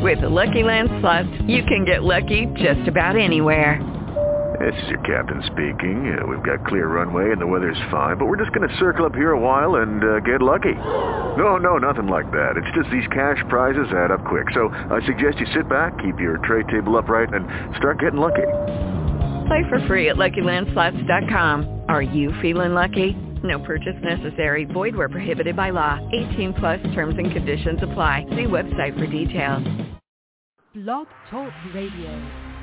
With the Lucky Land Slots, you can get lucky just about anywhere. This is your captain speaking. We've got clear runway and the weather's fine, but we're just going to circle up here a while and get lucky. No, nothing like that. It's just these cash prizes add up quick. So I suggest you sit back, keep your tray table upright, and start getting lucky. Play for free at LuckyLandSlots.com. Are you feeling lucky? No purchase necessary. Void where prohibited by law. 18 plus terms and conditions apply. See website for details. Blog Talk Radio.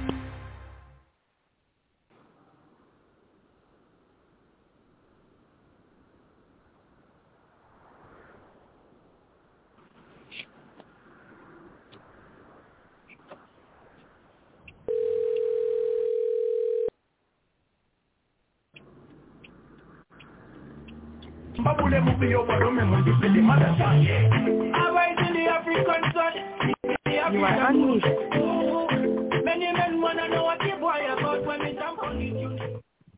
You are unmuted. Many men wanna know what you boy about when we jump on it.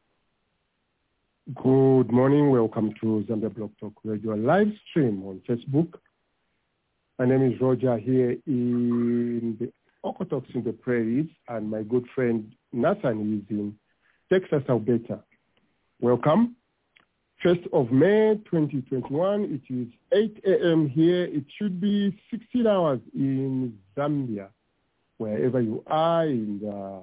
Good morning. Welcome to Zambia Blog Talk Radio live stream on Facebook. My name is Roger here in the Okotoks in the Prairies, and my good friend Nathan is in Texas, Alberta. Welcome. 1st of May 2021, it is 8 a.m. here. It should be 16 hours in Zambia, wherever you are, in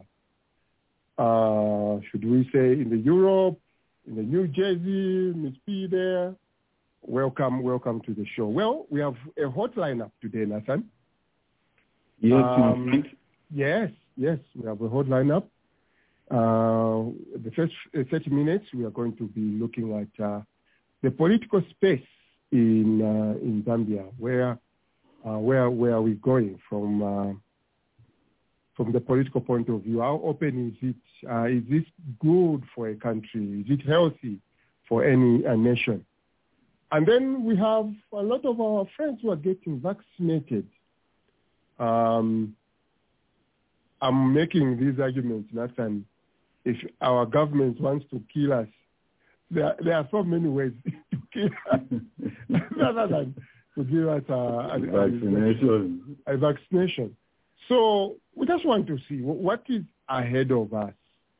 the, should we say, in the Europe, in the New Jersey, Miss P there. Welcome to the show. Well, we have a hot lineup today, Nathan. Yes, Yes, we have a hot lineup. The first 30 minutes, we are going to be looking at the political space in Zambia. Where are we going from the political point of view? How open is it? Is this good for a country? Is it healthy for a nation? And then we have a lot of our friends who are getting vaccinated. I'm making these arguments, Nathan. If our government wants to kill us, there are so many ways to kill us rather than to give us a vaccination. So we just want to see what is ahead of us.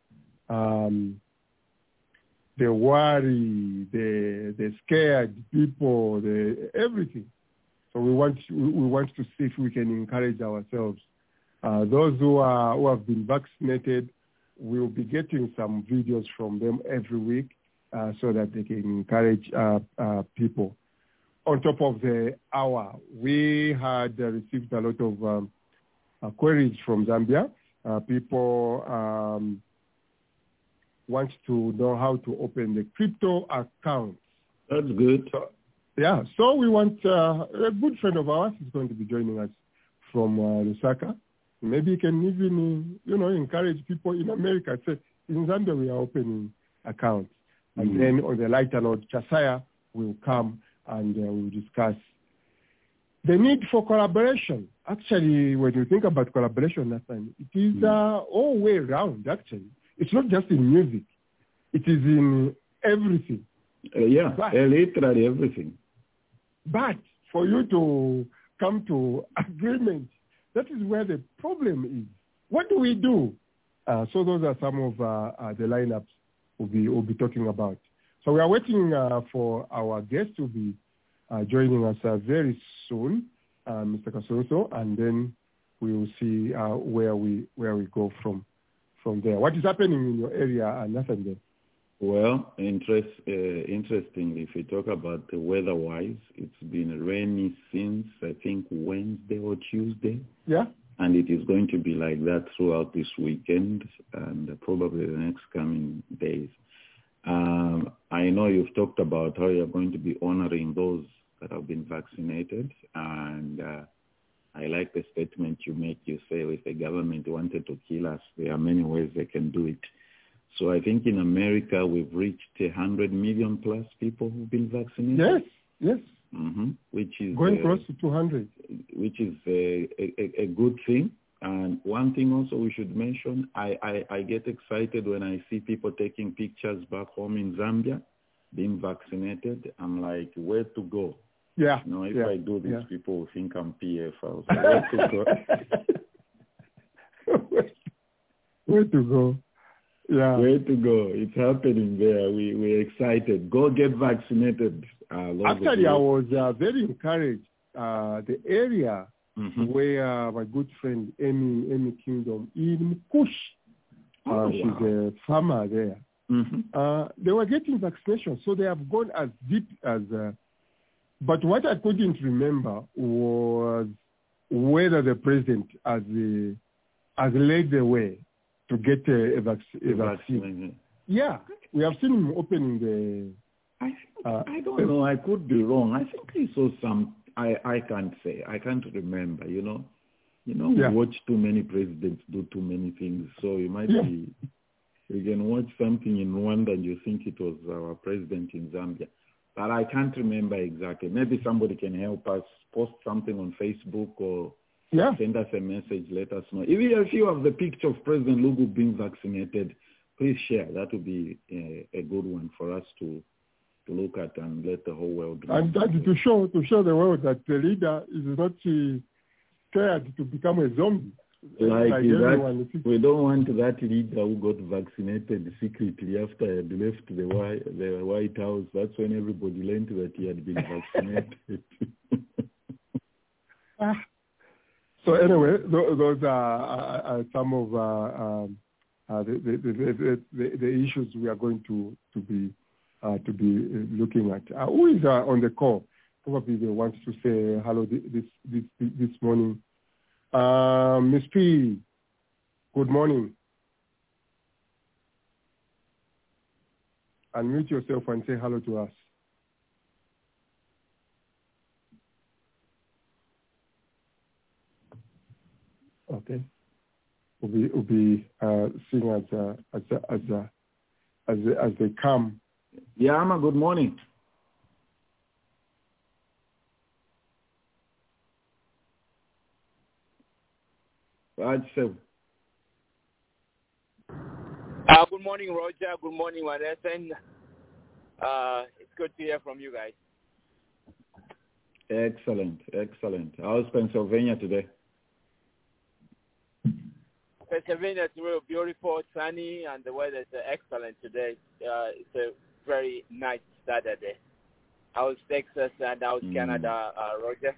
The worry, the scared people, everything. So we want to see if we can encourage ourselves. Those who have been vaccinated, we'll be getting some videos from them every week so that they can encourage people. On top of the hour, we had received a lot of queries from Zambia. People want to know how to open the crypto accounts. That's good. So we want a good friend of ours is going to be joining us from Lusaka. Maybe you can even, encourage people in America. Say, in Zambia, we are opening accounts. And then on the lighter note, Chasaya will come and we'll discuss the need for collaboration. Actually, when you think about collaboration, Nathan, it is all way around, actually. It's not just in music. It is in everything. Literally everything. But for you to come to agreement, that is where the problem is. What do we do? So those are some of the lineups we'll be talking about. So we are waiting for our guest to be joining us very soon, Mr. Kasonso, and then we will see where we go from there. What is happening in your area, Nathan? Well, interestingly, if we talk about the weather-wise, it's been rainy since, I think, Wednesday or Tuesday. Yeah. And it is going to be like that throughout this weekend and probably the next coming days. I know you've talked about how you're going to be honoring those that have been vaccinated. And I like the statement you make. You say, if the government wanted to kill us, there are many ways they can do it. So I think in America, we've reached 100 million plus people who've been vaccinated. Yes. Mm-hmm. Which is going close to 200. Which is a good thing. And one thing also we should mention, I get excited when I see people taking pictures back home in Zambia, being vaccinated. I'm like, where to go? Yeah. If I do this, people will think I'm PF. Where to go? Way to go. Yeah. Way to go. It's happening there. We're excited. Go get vaccinated. Actually, I was very encouraged. The area where my good friend Amy Kingdom in Mukush, she's a farmer there. They were getting vaccinations, so they have gone as deep as... but what I couldn't remember was whether the president has led the way to get a vaccine. Yeah, we have seen him opening the... I don't know. I could be wrong. I think he saw some... I can't say. I can't remember, we watch too many presidents do too many things, so you might be... You can watch something in Rwanda and you think it was our president in Zambia. But I can't remember exactly. Maybe somebody can help us post something on Facebook or send us a message, let us know. If you have the picture of President Lugu being vaccinated, please share. That would be a good one for us to look at and let the whole world know. And to show the world that the leader is not scared to become a zombie. Like that, we don't want that leader who got vaccinated secretly after he had left the White House. That's when everybody learned that he had been vaccinated. So anyway, those are some of the issues we are going to be looking at. Who is on the call? Probably they want to say hello this morning. Ms. P, good morning. Unmute yourself and say hello to us. Okay. We'll be seeing as they come. Yama, good morning. Good morning, Roger. Good morning, Wanethan. It's good to hear from you guys. Excellent. How's Pennsylvania today? Pennsylvania is real beautiful, sunny, and the weather is excellent today. It's a very nice Saturday. How's Texas and how's Canada, Roger?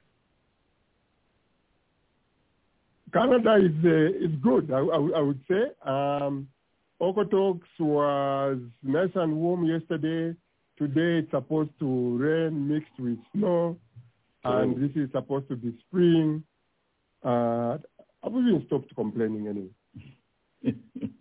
Canada is good, I would say. Okotoks was nice and warm yesterday. Today it's supposed to rain mixed with snow, and this is supposed to be spring. I wouldn't stop complaining anyway.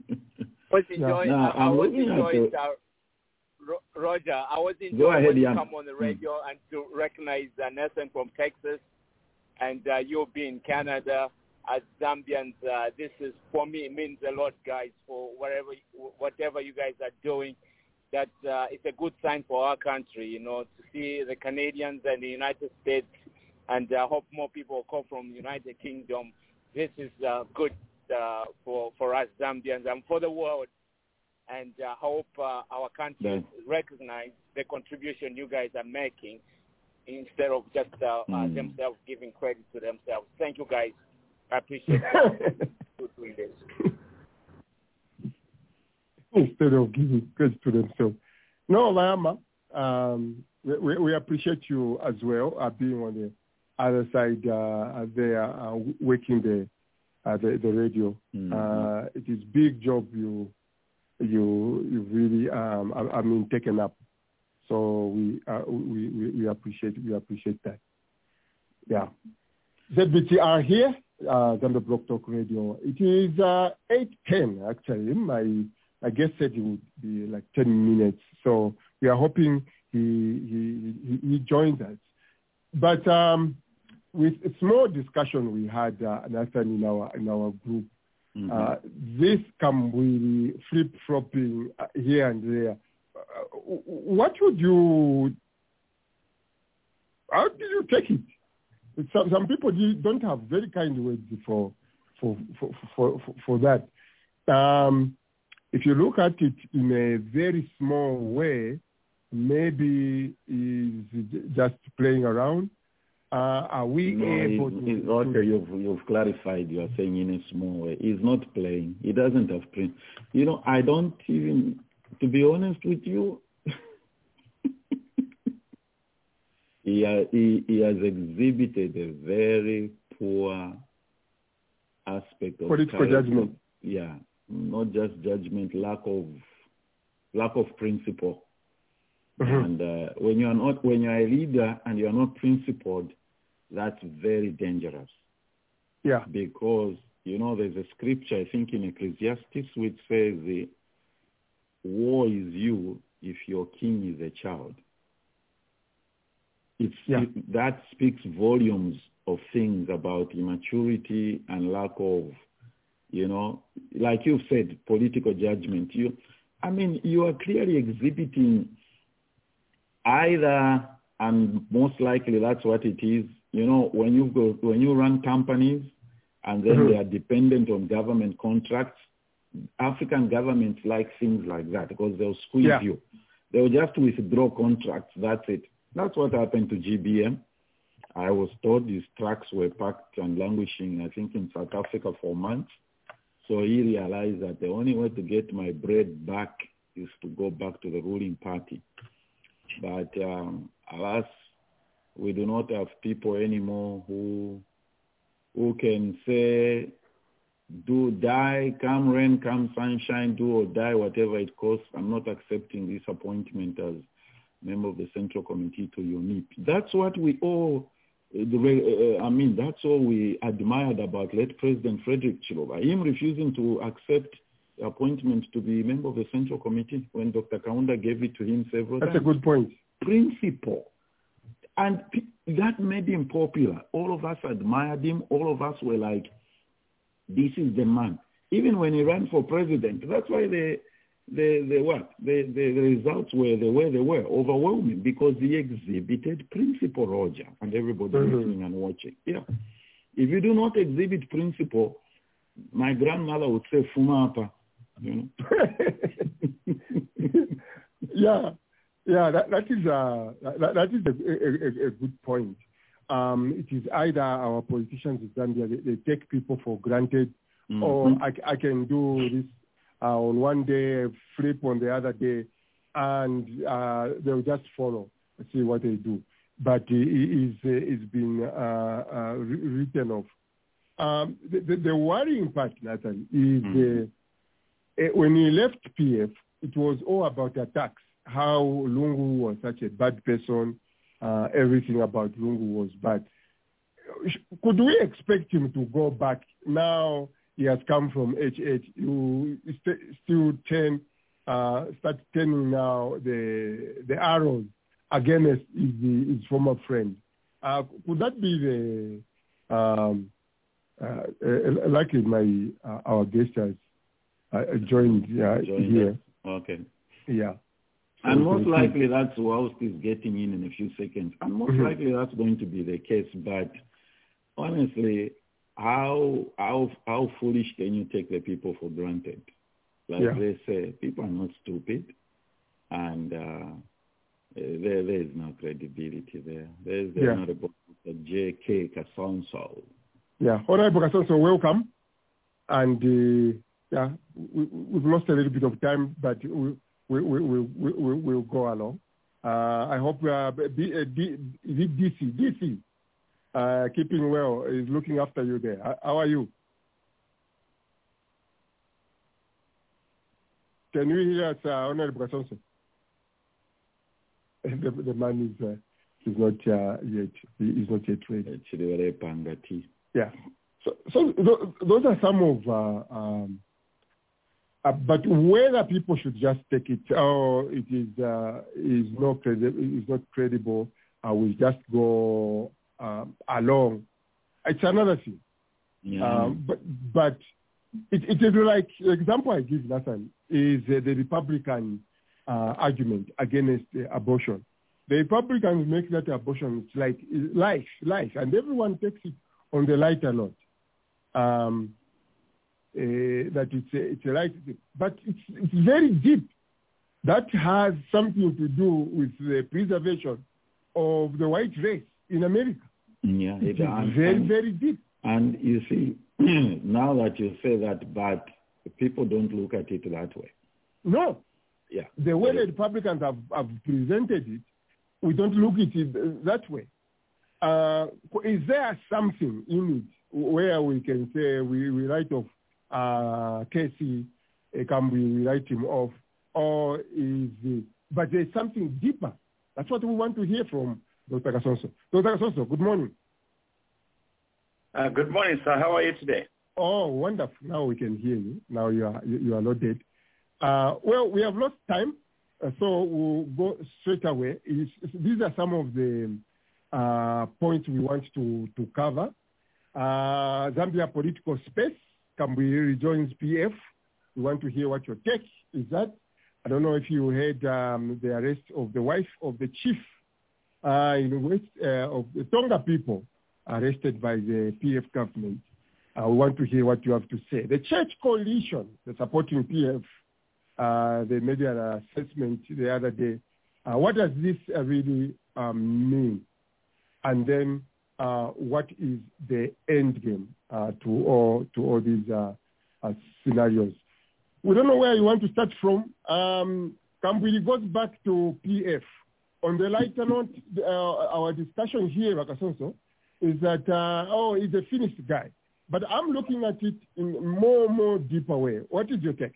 Roger, I was enjoying when you come on the radio and to recognize Nelson from Texas, and you being in Canada. As Zambians, this is, for me, it means a lot, guys, for whatever you guys are doing. That it's a good sign for our country, to see the Canadians and the United States, and I hope more people come from the United Kingdom. This is good for us Zambians and for the world, and I hope our country recognize the contribution you guys are making instead of just themselves giving credit to themselves. Thank you, guys. I appreciate doing this. Instead of giving credit to themselves. No, Layama, we appreciate you as well, being on the other side there, working the radio. It is big job you really taken up. So we appreciate that. Yeah. ZBTR here. Zambia Blog Talk Radio. It is 8:10 actually. My guest said it would be like 10 minutes, so we are hoping he joins us. But with a small discussion we had Nathan in our group, this come really flip flopping here and there. What would you? How did you take it? Some people don't have very kind words for that. If you look at it in a very small way, maybe is just playing around. Are we able to... Okay, you've clarified. You are saying in a small way. He's not playing. He doesn't have print. I don't even, to be honest with you, he has exhibited a very poor aspect of political judgment. Yeah, not just judgment, lack of principle. Mm-hmm. And when you are a leader and you are not principled, that's very dangerous. Yeah. Because, there's a scripture, I think in Ecclesiastes, which says, woe is you if your king is a child. That speaks volumes of things about immaturity and lack of, like you've said, political judgment. You are clearly exhibiting either, and most likely that's what it is, when you run companies and then mm-hmm. they are dependent on government contracts, African governments like things like that because they'll squeeze you. They'll just withdraw contracts, that's it. That's what happened to GBM. I was told his trucks were packed and languishing, I think, in South Africa for months. So he realized that the only way to get my bread back is to go back to the ruling party. But alas, we do not have people anymore who can say, do die, come rain, come sunshine, do or die, whatever it costs. I'm not accepting this appointment as member of the Central Committee to UNIP. That's what we all, that's all we admired about late President Frederick Chiloba. Him refusing to accept the appointment to be member of the Central Committee when Dr. Kaunda gave it to him several times. That's a good point. Principle. And that made him popular. All of us admired him. All of us were like, this is the man. Even when he ran for president, that's why the results were the way they were, overwhelming, because he exhibited principle, Roger, and everybody mm-hmm. listening and watching. Yeah. If you do not exhibit principle, my grandmother would say, Fumapa, Yeah, that is a good point. It is either our politicians in Zambia, they take people for granted, mm-hmm. or I can do this on one day, flip on the other day, and they'll just follow, see what they do. But it's been written off. The worrying part, Nathan, is mm-hmm. When he left PF, it was all about attacks, how Lungu was such a bad person, everything about Lungu was bad. Could we expect him to go back? Now he has come from HH, you still start turning now the arrows against his former friend. Could that be likely our guest has joined here? Okay. Yeah. And most likely that's who else is getting in a few seconds. And most mm-hmm. likely that's going to be the case. But honestly, how foolish can you take the people for granted? Like they say, people are not stupid. And there is no credibility there. There's Honorable J.K. Kasonso. Yeah, Honorable Kasonso, welcome. And we've lost a little bit of time, but we'll go along. I hope DC, keeping well, is looking after you there. How are you? Can you hear us, Honorable Kasonso? The man is not yet ready. Yeah. So those are some of. But whether people should just take it, it is not credible, we just go along. It's another thing. Yeah. But it is like the example I give, Nathan, is the Republican argument against abortion. The Republicans make that abortion it's like life, and everyone takes it on the lighter note. That it's a right, but it's very deep. That has something to do with the preservation of the white race in America. Yeah, it's very deep. And you see, now that you say that, but people don't look at it that way. No. Yeah. The way the Republicans have presented it, we don't look at it that way. Is there something in it where we can say we write off Casey, can we write him off, or but there's something deeper? That's what we want to hear from Dr. Kasonso. Dr. Kasonso, good morning. Good morning, sir. How are you today? Oh, wonderful. Now we can hear you. Now you are loaded. Well, we have lost time, so we'll go straight away. These are some of the points we want to cover. Zambia political space. Kambwili rejoins PF. We want to hear what your take is that. I don't know if you heard the arrest of the wife of the chief in West of the Tonga people arrested by the PF government. We want to hear what you have to say. The church coalition, the supporting PF, they made an assessment the other day. What does this really mean? And then what is the end game to all these scenarios? We don't know where you want to start from. Kambwili goes back to PF. On the lighter note, our discussion here, Kasonso, is that, he's a finished guy. But I'm looking at it in a more deeper way. What is your take?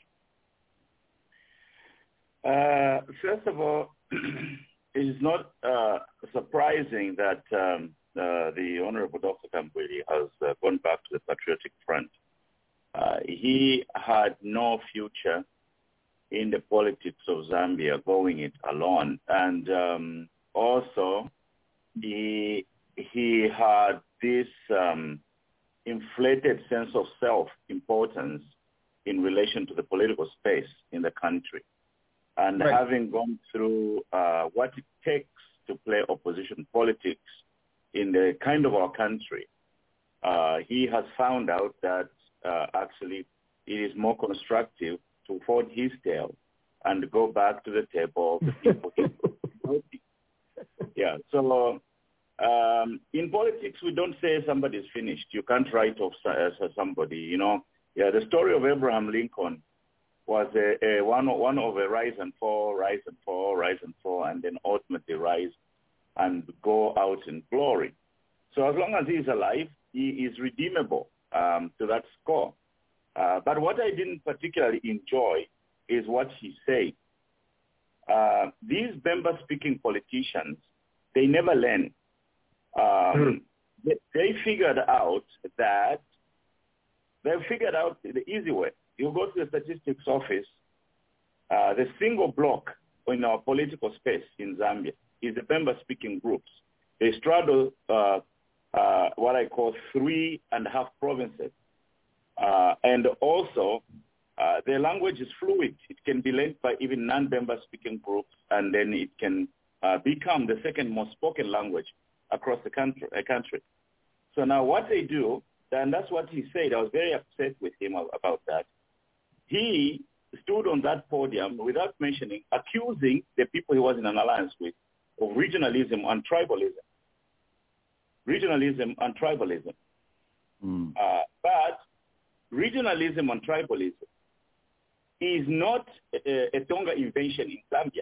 First of all, it is not surprising that the Honorable Dr. Kambwili has gone back to the Patriotic Front. He had no future in the politics of Zambia going it alone. And also, he had this inflated sense of self-importance in relation to the political space in the country. And right. Having gone through what it takes to play opposition politics in the kind of our country, he has found out that actually it is more constructive to fold his tail and go back to the table of the people. Yeah, so in politics, we don't say somebody's finished. You can't write off somebody, you know. Yeah, the story of Abraham Lincoln was one of a rise and fall, and then ultimately rise and go out in glory. So as long as he is alive, he is redeemable to that score. But what I didn't particularly enjoy is what he said. These Bemba-speaking politicians, they never learn. They figured out the easy way. You go to the statistics office, the single block in our political space in Zambia is the Bemba-speaking groups. They straddle what I call 3.5 provinces. And also, their language is fluid. It can be learned by even non-Bemba-speaking groups, and then it can become the second most spoken language across the country. So now what they do, and that's what he said, I was very upset with him about that. He stood on that podium without mentioning, accusing the people he was in an alliance with of regionalism and tribalism. But regionalism and tribalism is not a Tonga invention in Zambia.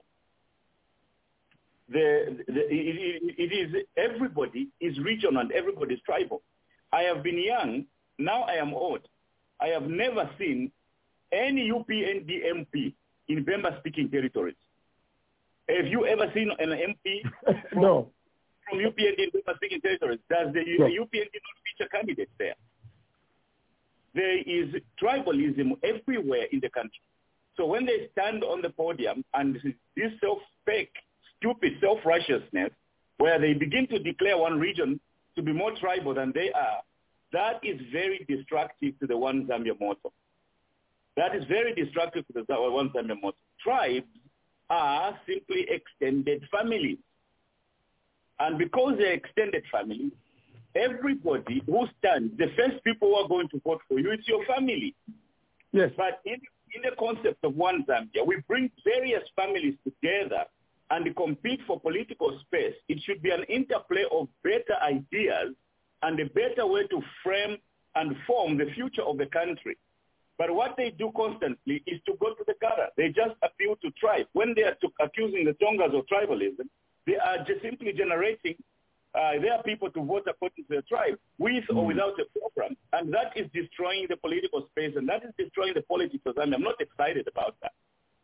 It is everybody is regional and everybody is tribal. I have been young, now I am old. I have never seen any UPND MP in Bemba-speaking territories. Have you ever seen an MP from UPND in Bemba-speaking territories? Does the UPND not feature candidates there? There is tribalism everywhere in the country. So when they stand on the podium and this fake, stupid self-righteousness, where they begin to declare one region to be more tribal than they are, that is very destructive to the One Zambia motto. That is very destructive to the One Zambia motto. Tribes are simply extended families. And because they're extended families, everybody who stands, the first people who are going to vote for you, it's your family. Yes. But in the concept of One Zambia, we bring various families together and compete for political space, it should be an interplay of better ideas and a better way to frame and form the future of the country. But what they do constantly is to go to the gutter. They just appeal to tribe. When they are accusing the Tongas of tribalism, they are just simply generating their people to vote according to their tribe, with or without a program. And that is destroying the political space, and that is destroying the politics of Zambia. I'm not excited about that.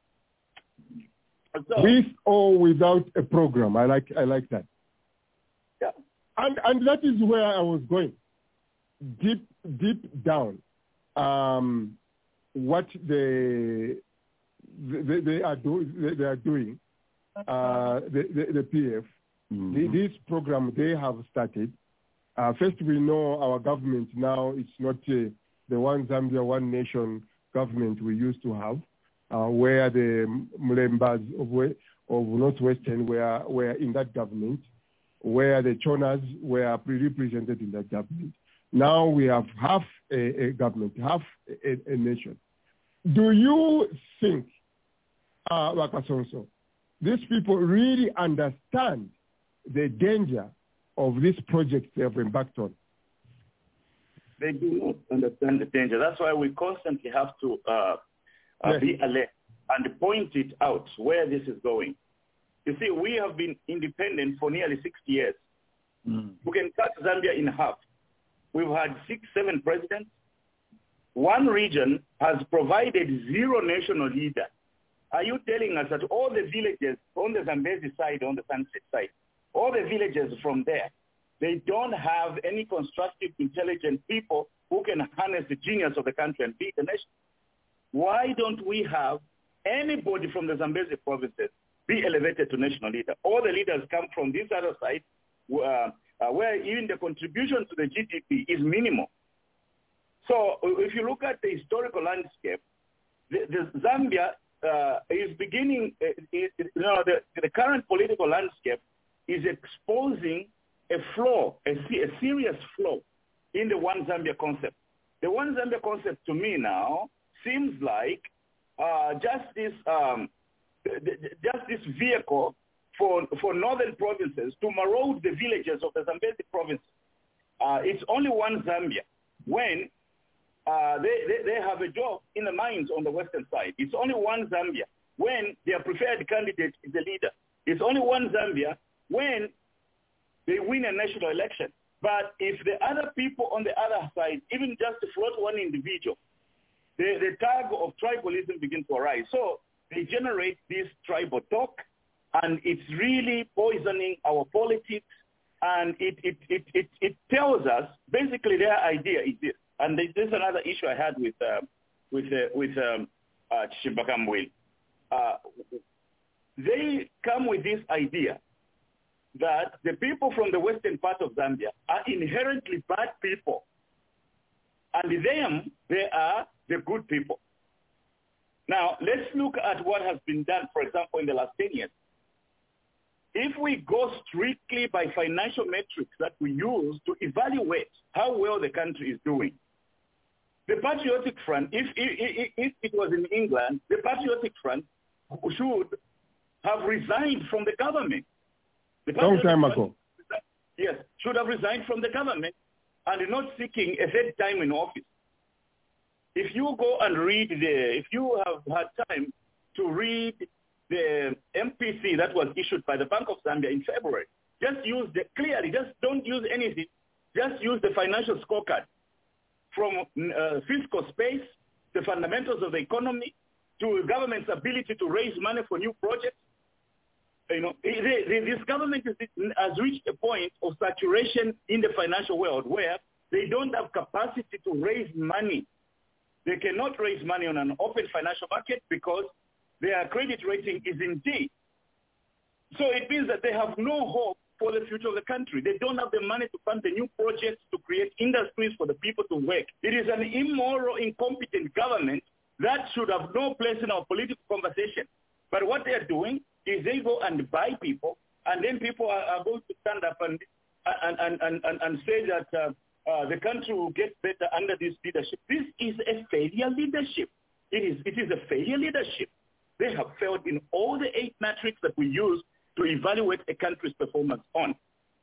So, with or without a program. I like that. Yeah. And that is where I was going. Deep down. What they are doing, the PF, this program they have started. First, we know our government now, it's not the One Zambia, One Nation government we used to have, where the Mulembas of Northwestern were in that government, where the Chonas were represented in that government. Now we have half a government, half a nation. Do you think, Wakasonso, these people really understand the danger of this project they have embarked on? They do not understand the danger. That's why we constantly have to be alert and point it out where this is going. You see, we have been independent for nearly 60 years. We can cut Zambia in half. We've had 6-7 presidents. One region has provided 0 national leader. Are you telling us that all the villages on the Zambezi side, on the Sunset side, all the villages from there, they don't have any constructive, intelligent people who can harness the genius of the country and lead the nation? Why don't we have anybody from the Zambezi provinces be elevated to national leader? All the leaders come from this other side, where even the contribution to the GDP is minimal. So if you look at the historical landscape, the Zambia is beginning, the current political landscape is exposing a flaw, a serious flaw in the One Zambia concept. The One Zambia concept to me now seems like just this vehicle for northern provinces to maraud the villages of the Zambezi province. It's only One Zambia when they have a job in the mines on the western side. It's only One Zambia when their preferred candidate is the leader. It's only One Zambia when they win a national election. But if the other people on the other side, even just to float one individual, the tag of tribalism begins to arise. So they generate this tribal talk, and it's really poisoning our politics. And it tells us, basically their idea is this. And this is another issue I had with Chimbakambwe. They come with this idea that the people from the western part of Zambia are inherently bad people, and they are the good people. Now, let's look at what has been done, for example, in the last 10 years. If we go strictly by financial metrics that we use to evaluate how well the country is doing, the Patriotic Front, if it was in England, the Patriotic Front should have resigned from the government. Long time ago. Yes, should have resigned from the government and not seeking a third time in office. If you go and read if you have had time to read the MPC that was issued by the Bank of Zambia in February, just don't use anything, just use the financial scorecard from fiscal space, the fundamentals of the economy, to government's ability to raise money for new projects. This government has reached a point of saturation in the financial world where they don't have capacity to raise money. They cannot raise money on an open financial market because their credit rating is in D. So it means that they have no hope for the future of the country. They don't have the money to fund the new projects, to create industries for the people to work. It is an immoral, incompetent government that should have no place in our political conversation. But what they are doing is they go and buy people, and then people are going to stand up and say that the country will get better under this leadership. This is a failure leadership. It is a failure leadership. They have failed in all the 8 metrics that we use to evaluate a country's performance on.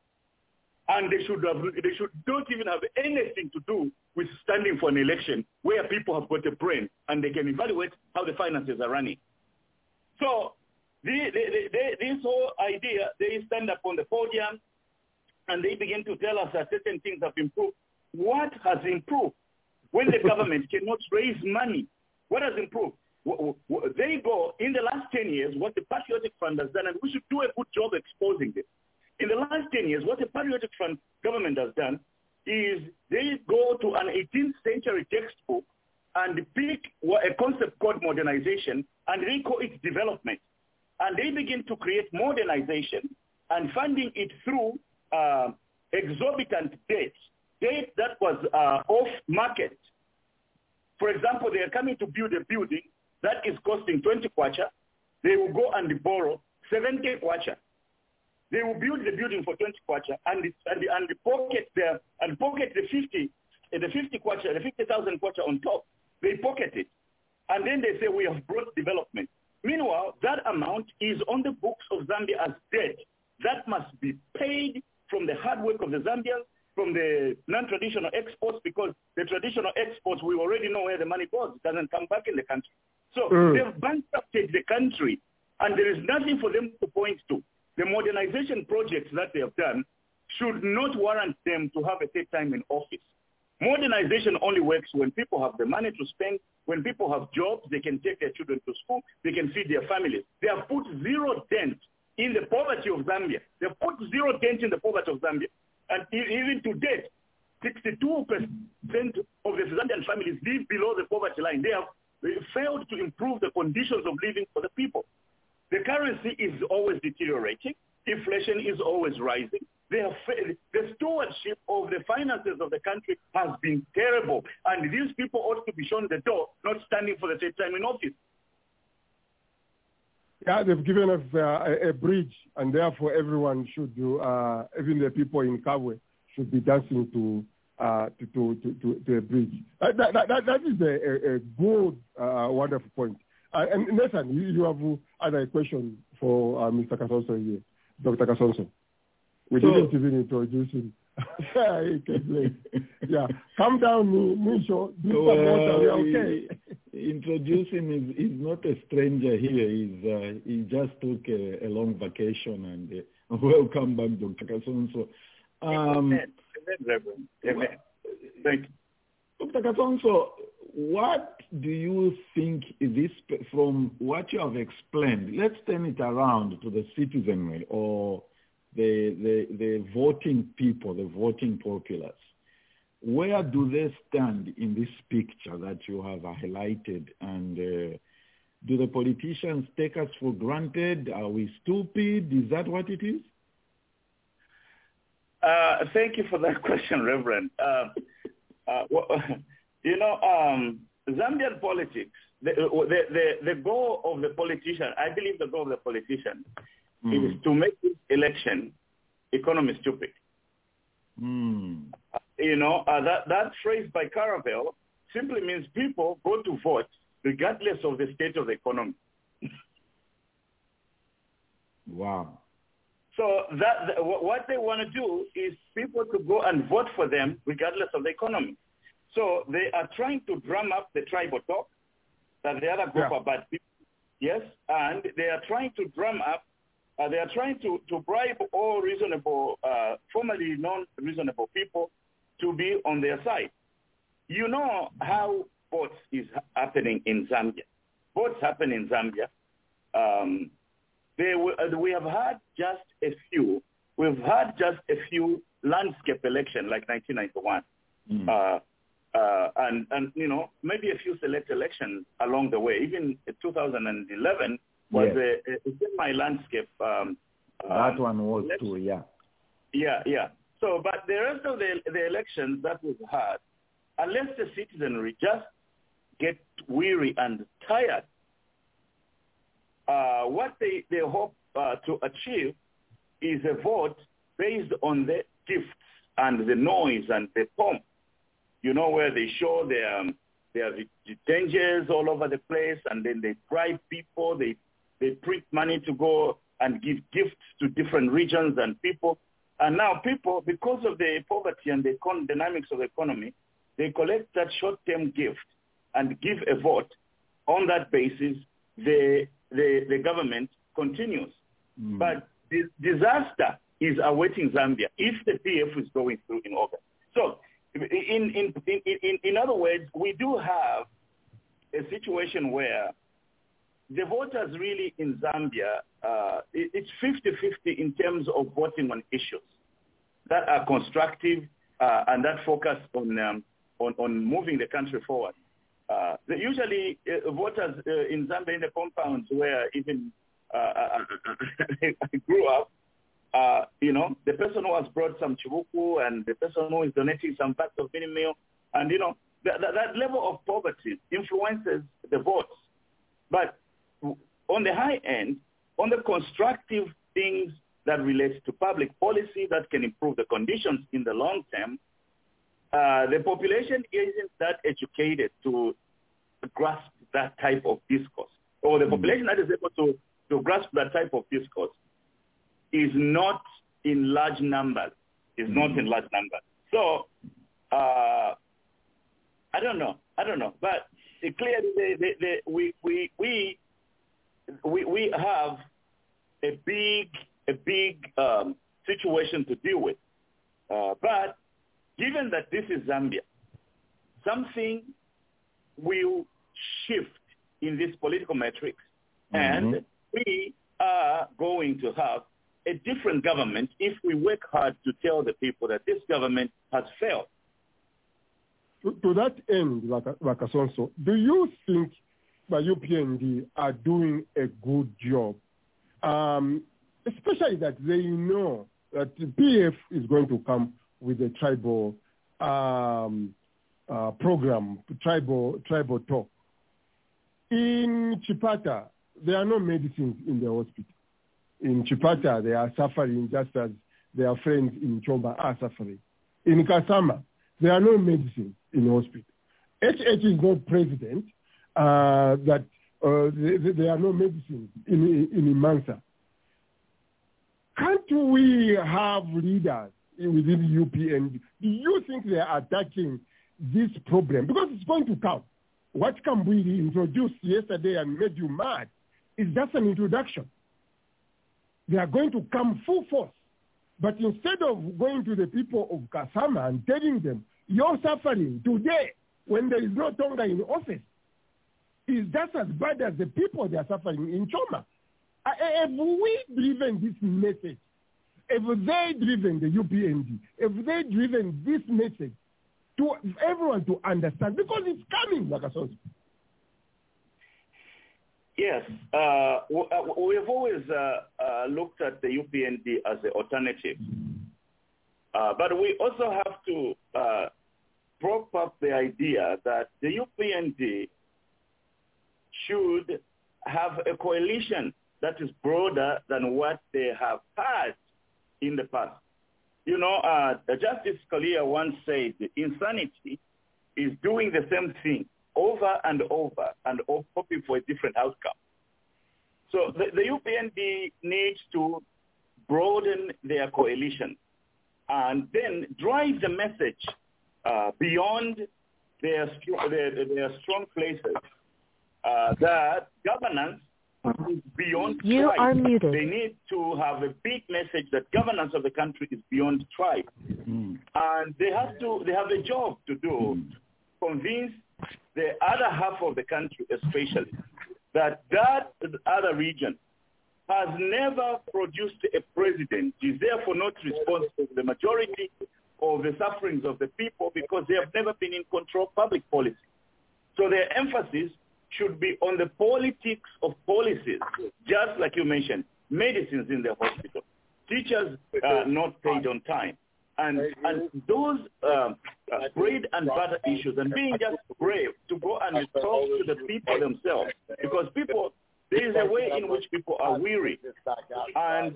And they should don't even have anything to do with standing for an election where people have got a brain and they can evaluate how the finances are running. So this whole idea, they stand up on the podium and they begin to tell us that certain things have improved. What has improved? When the government cannot raise money, what has improved? They go, in the last 10 years, what the Patriotic Fund has done, and we should do a good job exposing this. In the last 10 years, what the Patriotic Fund government has done is they go to an 18th century textbook and pick a concept called modernization and they call it development. And they begin to create modernization and funding it through exorbitant debt that was off market. For example, they are coming to build a building that is costing 20 kwacha. They will go and borrow 70 kwacha. They will build the building for 20 kwacha and pocket the 50 kwacha, the 50,000 kwacha on top. They pocket it. And then they say, we have brought development. Meanwhile, that amount is on the books of Zambia as debt. That must be paid from the hard work of the Zambians, from the non-traditional exports, because the traditional exports, we already know where the money goes. It doesn't come back in the country. So they've bankrupted the country, and there is nothing for them to point to. The modernization projects that they have done should not warrant them to have a third time in office. Modernization only works when people have the money to spend, when people have jobs, they can take their children to school, they can feed their families. They have put zero dent in the poverty of Zambia. They have put zero dent in the poverty of Zambia. And even to date, 62% of the Zambian families live below the poverty line. They have failed to improve the conditions of living for the people. The currency is always deteriorating. Inflation is always rising. The stewardship of the finances of the country has been terrible. And these people ought to be shown the door, not standing for the third time in office. Yeah, they've given us a bridge, and therefore everyone should do, even the people in Kabwe should be dancing to a bridge. That is a good, wonderful point. And Nathan, you have other question for Mr. Kasonso here, Dr. Kasonso. We didn't even introduce him. Yeah, come down, Misho. Okay. Introducing is not a stranger here. He just took a long vacation, and welcome back, Dr. Kasonso. Amen. Thank you. Dr. Kasonso, what do you think is this, from what you have explained? Let's turn it around to the citizenry or the voting people, the voting populace. Where do they stand in this picture that you have highlighted? And do the politicians take us for granted? Are we stupid? Is that what it is? Thank you for that question, Reverend. Zambian politics, the goal of the politician, I believe the goal of the politician is to make this election economy stupid. That phrase by Caravel simply means people go to vote regardless of the state of the economy. Wow. So what they want to do is people to go and vote for them regardless of the economy. So they are trying to drum up the tribal talk that the other group are bad people. Yes, and they are trying to drum up, they are trying to bribe all reasonable, formerly non-reasonable people to be on their side. You know how votes is happening in Zambia. Votes happen in Zambia. We have had just a few. We've had just a few landscape elections like 1991. And maybe a few select elections along the way. Even 2011 was a semi-landscape. That one was too, yeah. Yeah. So, but the rest of the elections that we've had, unless the citizenry just get weary and tired, what they hope to achieve is a vote based on the gifts and the noise and the pomp. Where they show their dangers all over the place, and then they bribe people, they print money to go and give gifts to different regions and people. And now people, because of the poverty and the dynamics of the economy, they collect that short-term gift and give a vote. On that basis, the government continues. But the disaster is awaiting Zambia if the PF is going through in August. So in other words, we do have a situation where the voters really in Zambia, it's 50-50 in terms of voting on issues that are constructive and that focus on moving the country forward. Usually voters in Zambia in the compounds where even I grew up, the person who has brought some chibuku and the person who is donating some bags of mini meal, and, that level of poverty influences the votes. But on the high end, on the constructive things that relate to public policy that can improve the conditions in the long term, the population isn't that educated to grasp that type of discourse. Or the population that is able to grasp that type of discourse is not in large numbers. So, I don't know. But clearly, we have a big situation to deal with. But given that this is Zambia, something will shift in this political matrix, and we are going to have a different government if we work hard to tell the people that this government has failed. To that end, Wakasonso, do you think the UPND are doing a good job, especially that they know that the PF is going to come with a tribal program, tribal talk? In Chipata, there are no medicines in the hospital. In Chipata, they are suffering just as their friends in Chomba are suffering. In Kasama, there are no medicines in the hospital. HH is not president, that there are no medicines in Mansa. Can't we have leaders within the UPND? Do you think they are attacking this problem? Because it's going to come. What Kambwili introduced yesterday and made you mad is just an introduction. They are going to come full force. But instead of going to the people of Kasama and telling them, you're suffering today when there is no Tonga in office, is just as bad as the people they are suffering in Choma. Have we driven this message? Have they driven the UPND? Have they driven this message to everyone to understand? Because it's coming, Wakasonso. Yes. We've always looked at the UPND as an alternative. But we also have to prop up the idea that the UPND should have a coalition that is broader than what they have had in the past. Justice Scalia once said, insanity is doing the same thing over and over and hoping for a different outcome. So the UPND needs to broaden their coalition and then drive the message beyond their strong places that governance is beyond you tribe. Are muted. They need to have a big message that governance of the country is beyond tribe. And they have a job to do, convince the other half of the country especially, that other region has never produced a president, is therefore not responsible for the majority of the sufferings of the people because they have never been in control of public policy. So their emphasis should be on the politics of policies, just like you mentioned, medicines in the hospital, teachers not paid on time, and those bread and butter issues, and being just brave to go and talk to the people themselves, because people, there is a way in which people are weary, and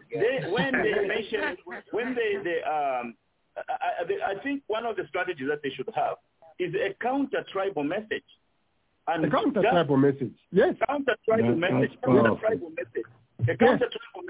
I think one of the strategies that they should have is a counter-tribal message. And a counter-tribal message, yes. Counter-tribal message. A counter-tribal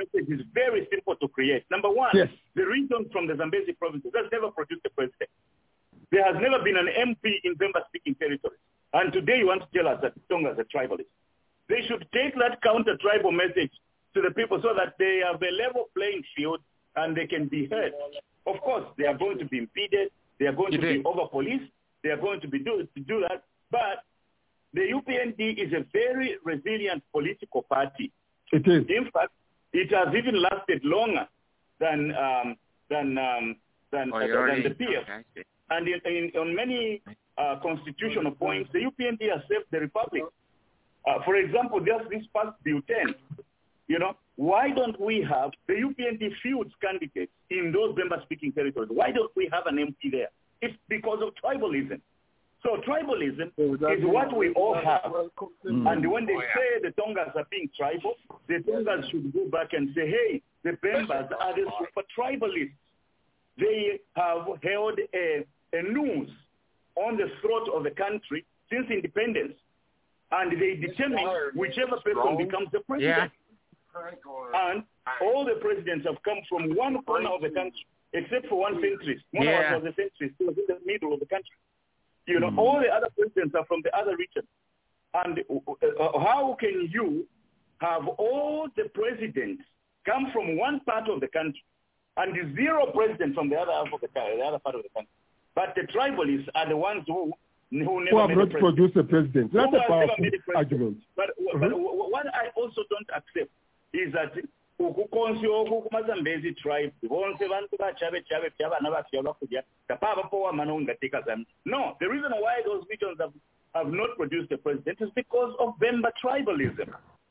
message is very simple to create. Number one, the region from the Zambezi provinces has never produced a president. There has never been an MP in Bemba-speaking territories. And today you want to tell us that Tonga is a tribalist. They should take that counter-tribal message to the people so that they have a level playing field and they can be heard. Of course, they are going to be impeded. They are going to be over-policed. They are going to do that. But the UPND is a very resilient political party. It is. In fact, it has even lasted longer than the PF. Okay. And on many constitutional points, the UPND has saved the republic. For example, just this past Bill 10, why don't we have the UPND fields candidates in those Bemba-speaking territories? Why don't we have an MP there? It's because of tribalism. So tribalism is what we all have. And when they say the Tongas are being tribal, the Tongas should go back and say, hey, the Bembas are the super tribalists. They have held a noose on the throat of the country since independence. And they determine whichever person becomes the president. And all the presidents have come from one corner of the country, except for one centrist. One was a centrist. He was in the middle of the country. All the other presidents are from the other region. And how can you have all the presidents come from one part of the country and zero presidents from the other half of the country, the other part of the country? But the tribalists are the ones who never have not produced a president. That's a powerful argument. But what I also don't accept is that Mazambezi tribe, no, the reason why those regions have not produced a president is because of Bemba tribalism.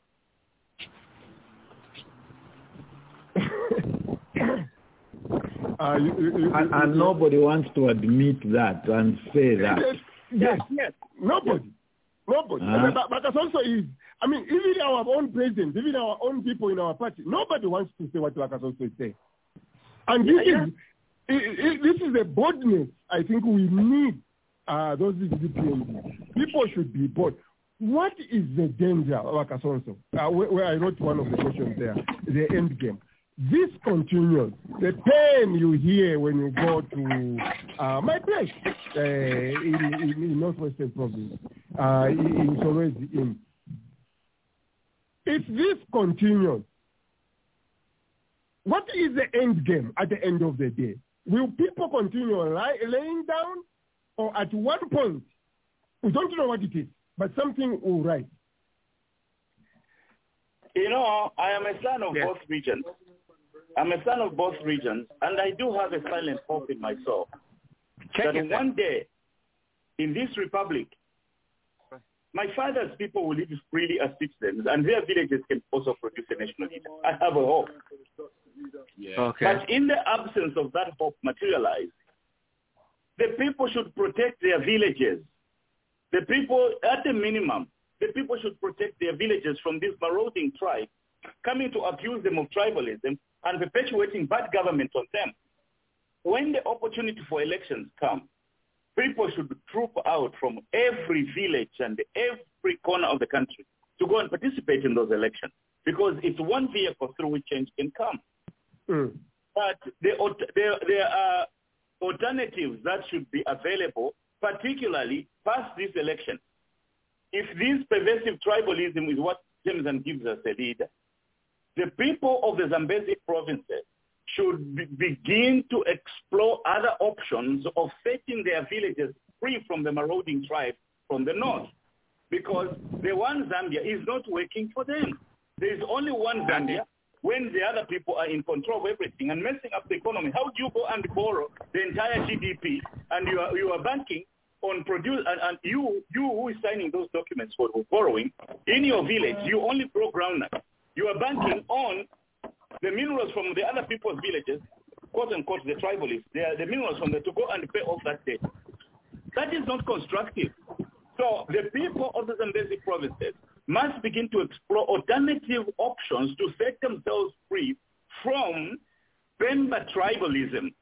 And nobody wants to admit that and say that. Yes. Nobody. But that also is, even our own president, even our own people in our party, nobody wants to say what Lakasoso is saying. And this is a boldness I think we need, those DPND. People should be bold. What is the danger of Lakasoso? Where I wrote one of the questions there, the end game. This continues. The pain you hear when you go to my place in Northwestern Province, in Solwezi. If this continues, what is the end game at the end of the day? Will people continue laying down, or at one point, we don't know what it is, but something will rise? I am a son of both regions. I'm a son of both regions, and I do have a silent hope in my soul that one day in this republic, my father's people will live freely as citizens, and their villages can also produce a national leader. I have a hope. But in the absence of that hope materialized, the people should protect their villages. The people, at the minimum, the people should protect their villages from this marauding tribe coming to accuse them of tribalism and perpetuating bad government on them. When the opportunity for elections come, people should troop out from every village and every corner of the country to go and participate in those elections, because it's one vehicle through which change can come. But there are alternatives that should be available, particularly past this election. If this pervasive tribalism is what Jameson gives us a leader, the people of the Zambezi provinces should begin to explore other options of setting their villages free from the marauding tribe from the north, because the one Zambia is not working for them. There is only one Zambia when the other people are in control of everything and messing up the economy. How do you go and borrow the entire GDP and you are banking on produce, and you who is signing those documents for borrowing in your village, you only grow groundnut. You are banking on the minerals from the other people's villages, quote unquote, the tribalists, the minerals from them to go and pay off that debt. That is not constructive. So the people of the Zambezi provinces must begin to explore alternative options to set themselves free from Bemba tribalism.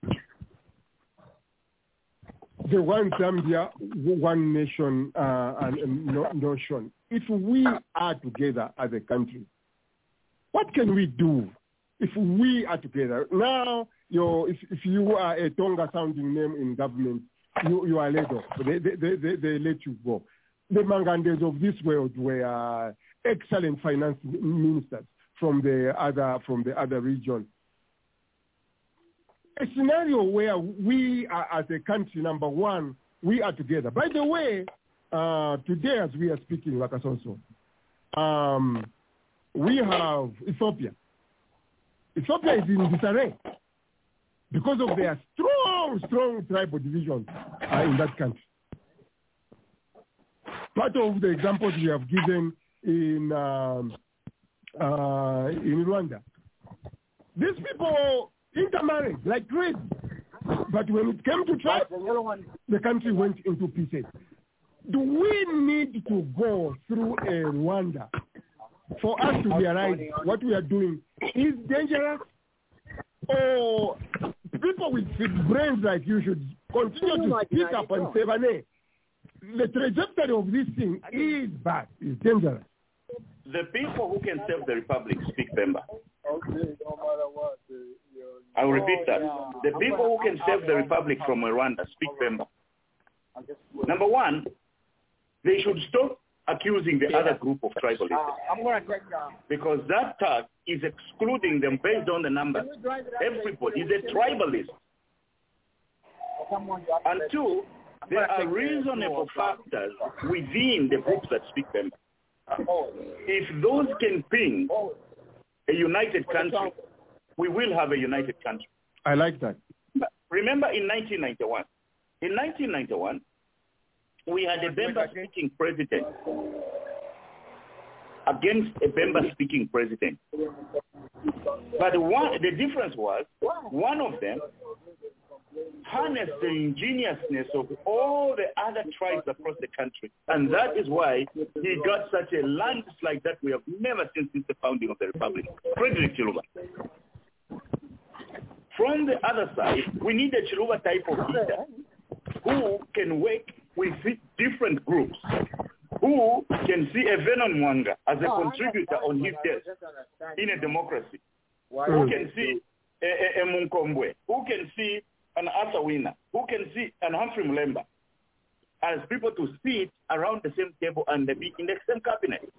The one Zambia, one nation notion. If we are together as a country, What can we do if we are together? Now, if you are a Tonga-sounding name in government, you are let off. They let you go. The Mangandes of this world were excellent finance ministers from the other region. A scenario where we are, as a country, number one, we are together. By the way, today as we are speaking, Wakasonso, we have Ethiopia. Ethiopia is in disarray because of their strong tribal divisions in that country. Part of the examples we have given in Rwanda, these people intermarried like crazy. But when it came to tribes, the country went into pieces. Do we need to go through a Rwanda for us to realize what we are doing is dangerous? Or people with brains like you should continue to speak up and say, the trajectory of this thing is bad, is dangerous. The people who can save the republic speak Bemba. I will repeat that. The people who can save the republic from Rwanda speak Bemba. Number one, they should stop accusing the other group of tribalists. Because that tag is excluding them based on the numbers. Everybody is a tribalist. And two, there are reasonable factors within the groups that speak Bemba. If those can bring a united country, we will have a united country. I like that. Remember in 1991. In 1991, we had a Bemba-speaking president against a Bemba-speaking president. But the difference was, one of them harnessed the ingeniousness of all the other tribes across the country. And that is why he got such a landslide that we have never seen since the founding of the Republic. Frederick Chiluba. From the other side, we need a Chiluba type of leader who can work with different groups, who can see a Vernon Mwanga as a contributor on his desk in a democracy, who can see a Munkombwe, who can see an Arthur Winner, who can see an Humphrey Mulemba as people to sit around the same table and be in the same cabinet.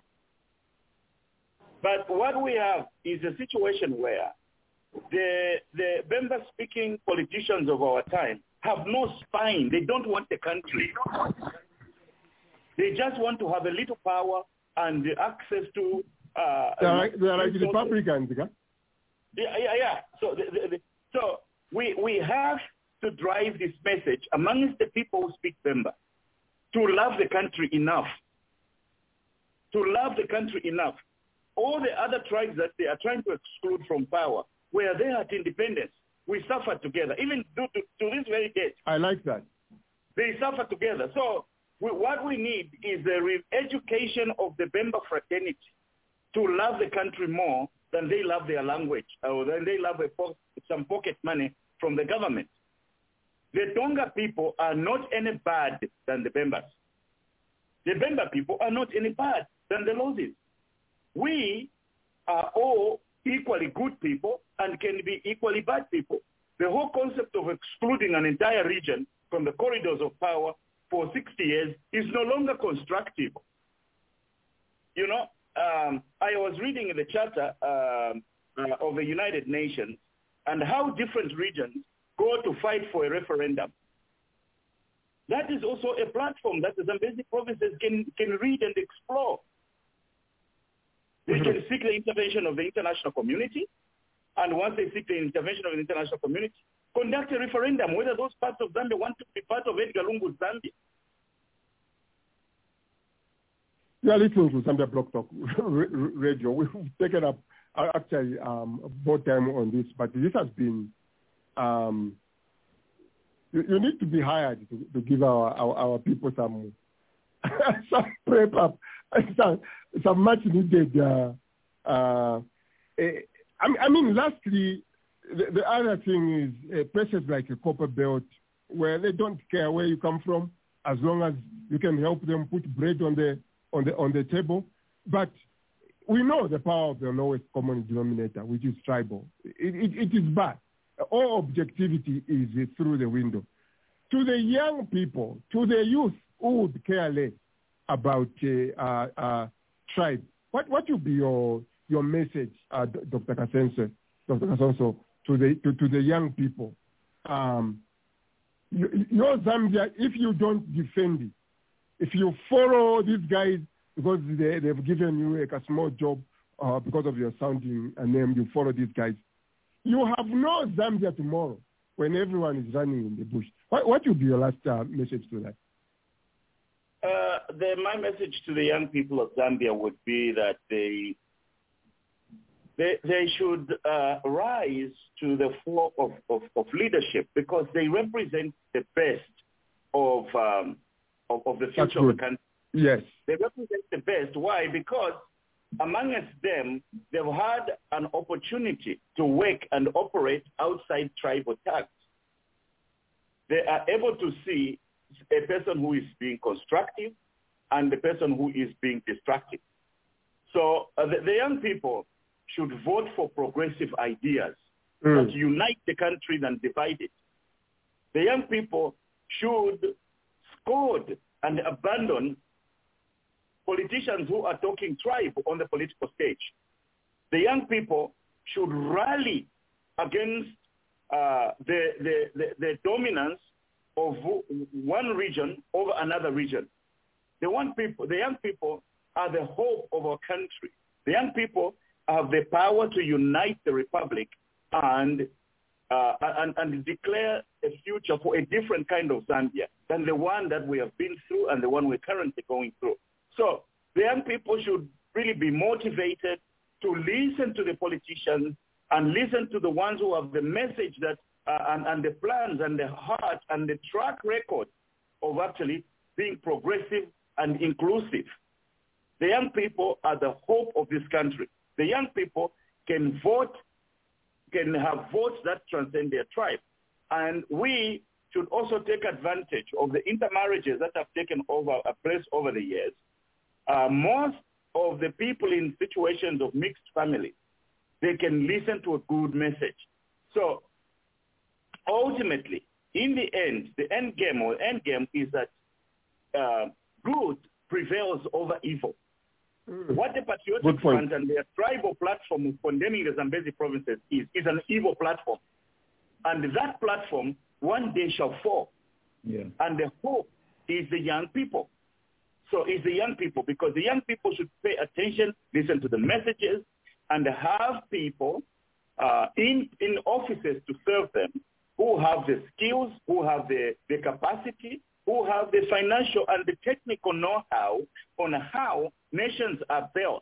But what we have is a situation where the Bemba-speaking politicians of our time have no spine. They don't want the country. They just want to have a little power and access to... they are like Republicans, huh? Yeah. So we have to drive this message amongst the people who speak Bemba to love the country enough. To love the country enough. All the other tribes that they are trying to exclude from power, where they had independence, we suffered together, even to this very day. I like that. They suffer together. So what we need is the re-education of the Bemba fraternity to love the country more than they love their language, or than they love some pocket money from the government. The Tonga people are not any bad than the Bembas. The Bemba people are not any bad than the Lozis. We are all equally good people and can be equally bad people. The whole concept of excluding an entire region from the corridors of power for 60 years is no longer constructive. You know, I was reading the Charter of the United Nations and how different regions go to fight for a referendum. That is also a platform that the Zambezi provinces can read and explore. They can seek the intervention of the international community, and once they seek the intervention of the international community, conduct a referendum whether those parts of Zambia want to be part of Edgar Lungu's Zambia. You are listening to Zambia Blog Talk Radio. We've taken up actually more time on this, but this has been, you need to be hired to give our people some prep up, some much needed. I mean, lastly, the other thing is places like a Copper Belt where they don't care where you come from as long as you can help them put bread on the table. But we know the power of the lowest common denominator, which is tribal. It is bad. All objectivity is through the window. To the young people, to the youth who would care less about tribe, what would be your message, Dr. Kasonso, to the young people? Your Zambia, if you don't defend it, if you follow these guys because they've given you a small job because of your sounding name, you follow these guys, you have no Zambia tomorrow when everyone is running in the bush. What would be your last message to that? My message to the young people of Zambia would be that they should rise to the fore of leadership because they represent the best of the future of the country. Yes. They represent the best. Why? Because amongst them, they've had an opportunity to work and operate outside tribal tax. They are able to see a person who is being constructive and the person who is being destructive. So the young people should vote for progressive ideas that unite the country than divide it. The young people should scold and abandon politicians who are talking tribe on the political stage. The young people should rally against the dominance of one region over another region. The young people are the hope of our country. The young people have the power to unite the republic and declare a future for a different kind of Zambia than the one that we have been through and the one we're currently going through. So the young people should really be motivated to listen to the politicians and listen to the ones who have the message that and the plans and the heart and the track record of actually being progressive and inclusive. The young people are the hope of this country. The young people can vote, can have votes that transcend their tribe. And we should also take advantage of the intermarriages that have taken place over the years. Most of the people in situations of mixed families, they can listen to a good message. So ultimately, in the end, the end game is that good prevails over evil. What the Patriotic Front and their tribal platform of condemning the Zambezi provinces is an evil platform. And that platform one day shall fall. Yeah. And the hope is the young people. So it's the young people, because the young people should pay attention, listen to the messages, and have people in offices to serve them who have the skills, who have the capacity, who have the financial and the technical know-how on how nations are built.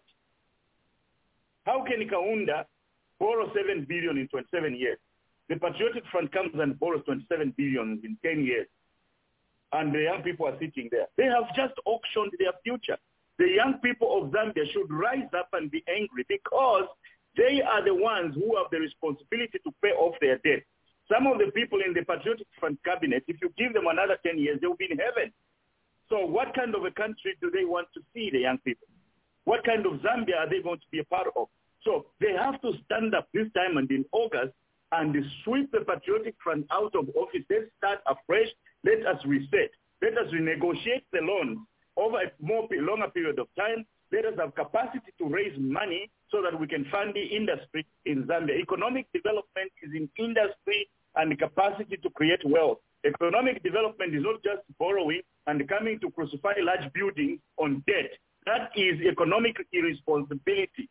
How can Kaunda borrow 7 billion in 27 years? The Patriotic Front comes and borrows 27 billion in 10 years. And the young people are sitting there. They have just auctioned their future. The young people of Zambia should rise up and be angry because they are the ones who have the responsibility to pay off their debt. Some of the people in the Patriotic Front cabinet, if you give them another 10 years, they will be in heaven. So what kind of a country do they want to see, the young people? What kind of Zambia are they going to be a part of? So they have to stand up this time and in August and sweep the Patriotic Front out of office. Let's start afresh. Let us reset. Let us renegotiate the loans over a longer period of time. Let us have capacity to raise money so that we can fund the industry in Zambia. Economic development is in industry and the capacity to create wealth. Economic development is not just borrowing and coming to crucify large buildings on debt. That is economic irresponsibility.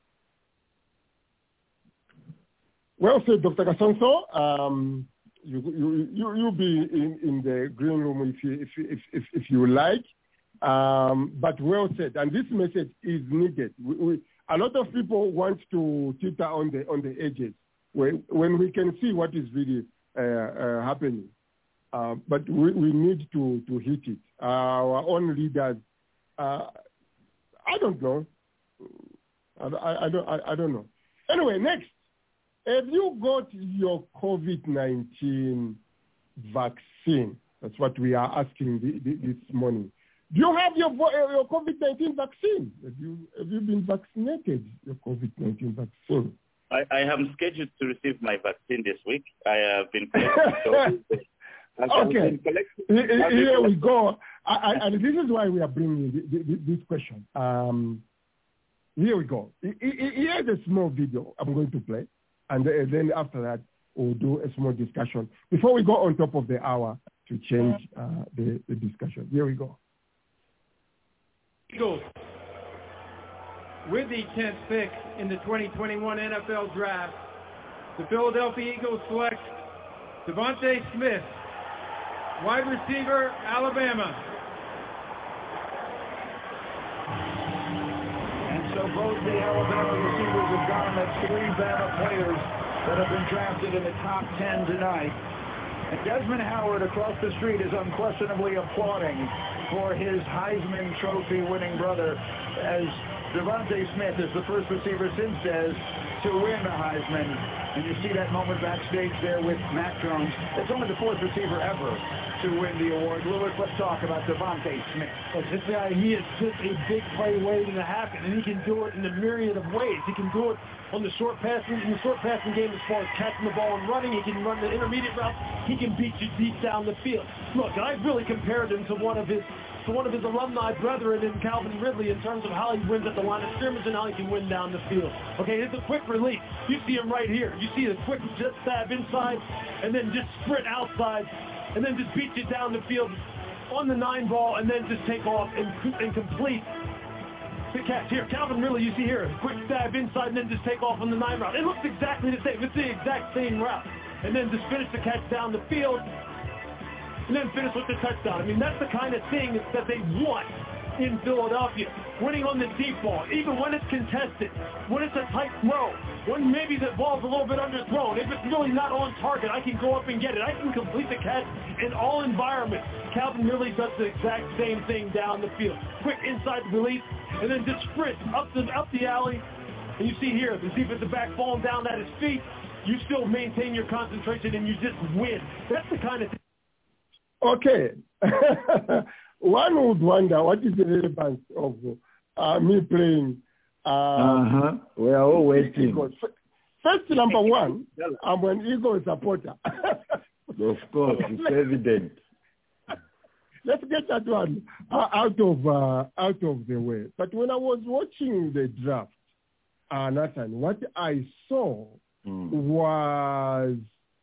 Well said, Dr. Kasonso. You'll be in the green room if you like. But well said, and this message is needed. A lot of people want to teeter on the edges when we can see what is really happening. But we need to hit it. Our own leaders, I don't know. I don't know. Anyway, next. Have you got your COVID-19 vaccine? That's what we are asking this morning. Do you have your COVID-19 vaccine? Have you been vaccinated, your COVID-19 vaccine? I am scheduled to receive my vaccine this week. I have been collecting. Okay. Here we go. And this is why we are bringing this question. Here we go. Here's a small video I'm going to play. And then after that, we'll do a small discussion before we go on top of the hour to change the discussion. Here we go. Eagles, with the 10th pick in the 2021 NFL Draft, the Philadelphia Eagles select Devontae Smith, wide receiver, Alabama. And so both the Alabama receivers have gone. That's 3 Bama players that have been drafted in the top 10 tonight. And Desmond Howard across the street is unquestionably applauding for his Heisman Trophy winning brother, as Devontae Smith is the first receiver since Dez to win the Heisman. And you see that moment backstage there with Mac Jones. It's only the 4th receiver ever to win the award. Lewis, let's talk about Devontae Smith. This guy, he is just a big play waiting to happen, and he can do it in a myriad of ways. He can do it on the short passing, in the short passing game as far as catching the ball and running. He can run the intermediate routes. He can beat you deep down the field. Look, I really compared him to one of his alumni brethren in Calvin Ridley in terms of how he wins at the line of scrimmage and how he can win down the field. Okay, it's a quick release. You see him right here. You see the quick jet stab inside and then just sprint outside and then just beat you down the field on the 9 ball and then just take off and complete the catch. Here, Calvin Ridley, you see here, quick stab inside and then just take off on the 9 route. It looks exactly the same. It's the exact same route. And then just finish the catch down the field and then finish with the touchdown. I mean, that's the kind of thing that they want in Philadelphia. Winning on the deep ball, even when it's contested, when it's a tight throw, when maybe the ball's a little bit underthrown. If it's really not on target, I can go up and get it. I can complete the catch in all environments. Calvin really does the exact same thing down the field. Quick inside release, and then just sprint up the alley. And you see here, the defensive back falling down at his feet. You still maintain your concentration, and you just win. That's the kind of thing. Okay. One would wonder what is the relevance of me playing. We are all waiting. Eagles. First, number one, I'm an Eagles supporter. Of course, it's evident. Let's get that one out of the way. But when I was watching the draft, Nathan, what I saw was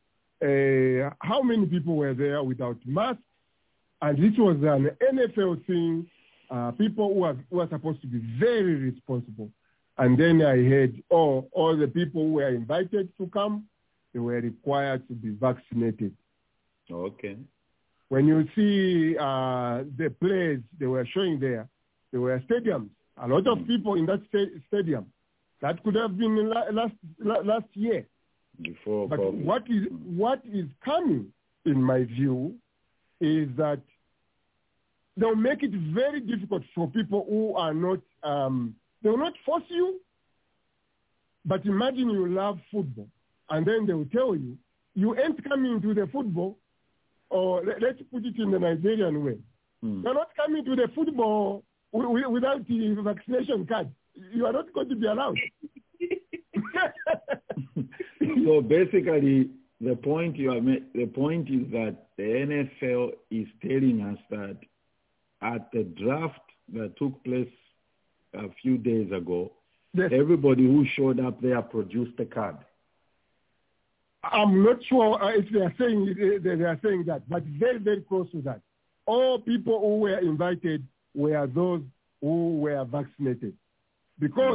how many people were there without masks, and this was an NFL thing. People who are supposed to be very responsible. And then I heard, all the people who were invited to come, they were required to be vaccinated. Okay. When you see the plays they were showing there were stadiums. A lot of people in that stadium. That could have been last year. Before but COVID. what is coming, in my view, is that they'll make it very difficult for people who are not, they will not force you, but imagine you love football, and then they will tell you, you ain't coming to the football, or let's put it in the Nigerian way. You're not coming to the football without the vaccination card. You are not going to be allowed. So basically, the point is that the NFL is telling us that at the draft that took place a few days ago, everybody who showed up there produced a card. I'm not sure if they are saying that, but very, very close to that. All people who were invited were those who were vaccinated. Because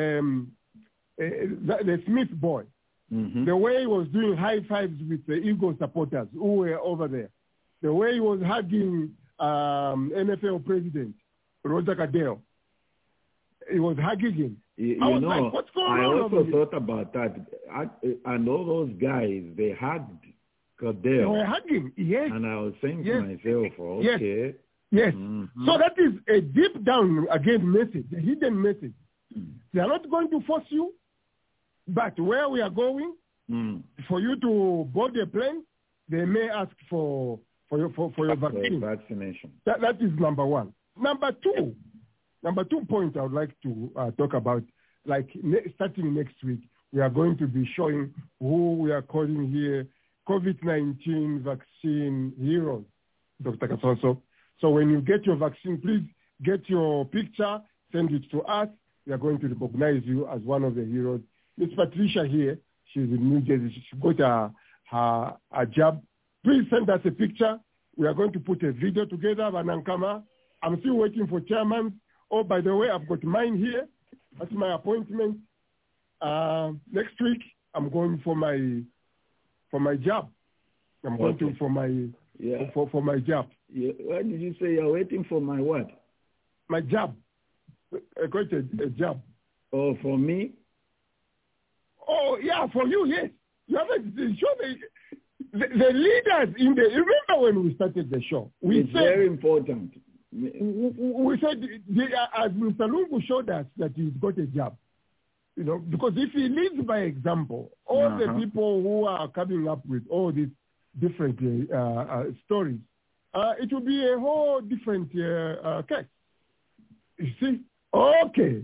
the Smith boy, the way he was doing high fives with the Eagles supporters who were over there, the way he was hugging NFL president Roger Goodell, he was hugging him. I like, what's going on? I also thought about that. And all those guys, they hugged Goodell. They were hugging, yes. And I was saying to myself, okay. Yes. So that is a deep down, again, message, a hidden message. They are not going to force you, but where we are going, for you to board a plane, they may ask for your vaccine. Vaccination. That is number one. Number two point I would like to talk about, like starting next week, we are going to be showing who we are calling here COVID-19 vaccine heroes, Dr. Kasonso. So when you get your vaccine, please get your picture, send it to us. We are going to recognize you as one of the heroes. Miss Patricia here, she's in New Jersey. She got a jab. Please send us a picture. We are going to put a video together, Vanankama. I'm still waiting for chairman. Oh, by the way, I've got mine here. That's my appointment. Next week, I'm going for my job. I'm going to for my job. Yeah. What did you say? You're waiting for my what? My job. I got a job. Oh, for me? Oh, yeah, for you, yes. You haven't shown the leaders in the. Remember when we started the show? It's very important. We said, as Mr. Lungu showed us, that he's got a job. You know, because if he leads by example, all the people who are coming up with all these different stories, it will be a whole different case. You see? Okay.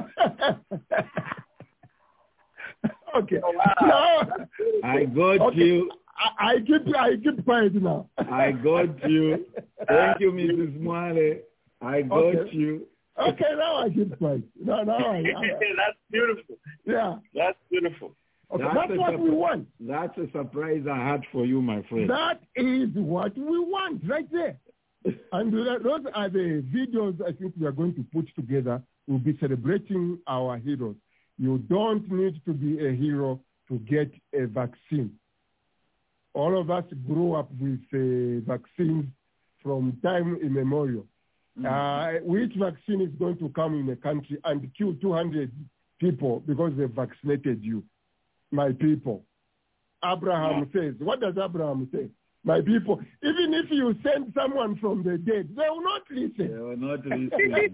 Okay. Oh, wow. No. I got you. I keep quiet now. I got you. Thank you, Mrs. Mwale. I got you. Okay, now I keep quiet. No, that's beautiful. Yeah. That's beautiful. Okay, that's what we want. That's a surprise I had for you, my friend. That is what we want right there. And those are the videos I think we are going to put together. We'll be celebrating our heroes. You don't need to be a hero to get a vaccine. All of us grew up with vaccines from time immemorial. Which vaccine is going to come in a country and kill 200 people because they vaccinated you? My people. Abraham says, what does Abraham say? My people. Even if you send someone from the dead, they will not listen. They will not listen.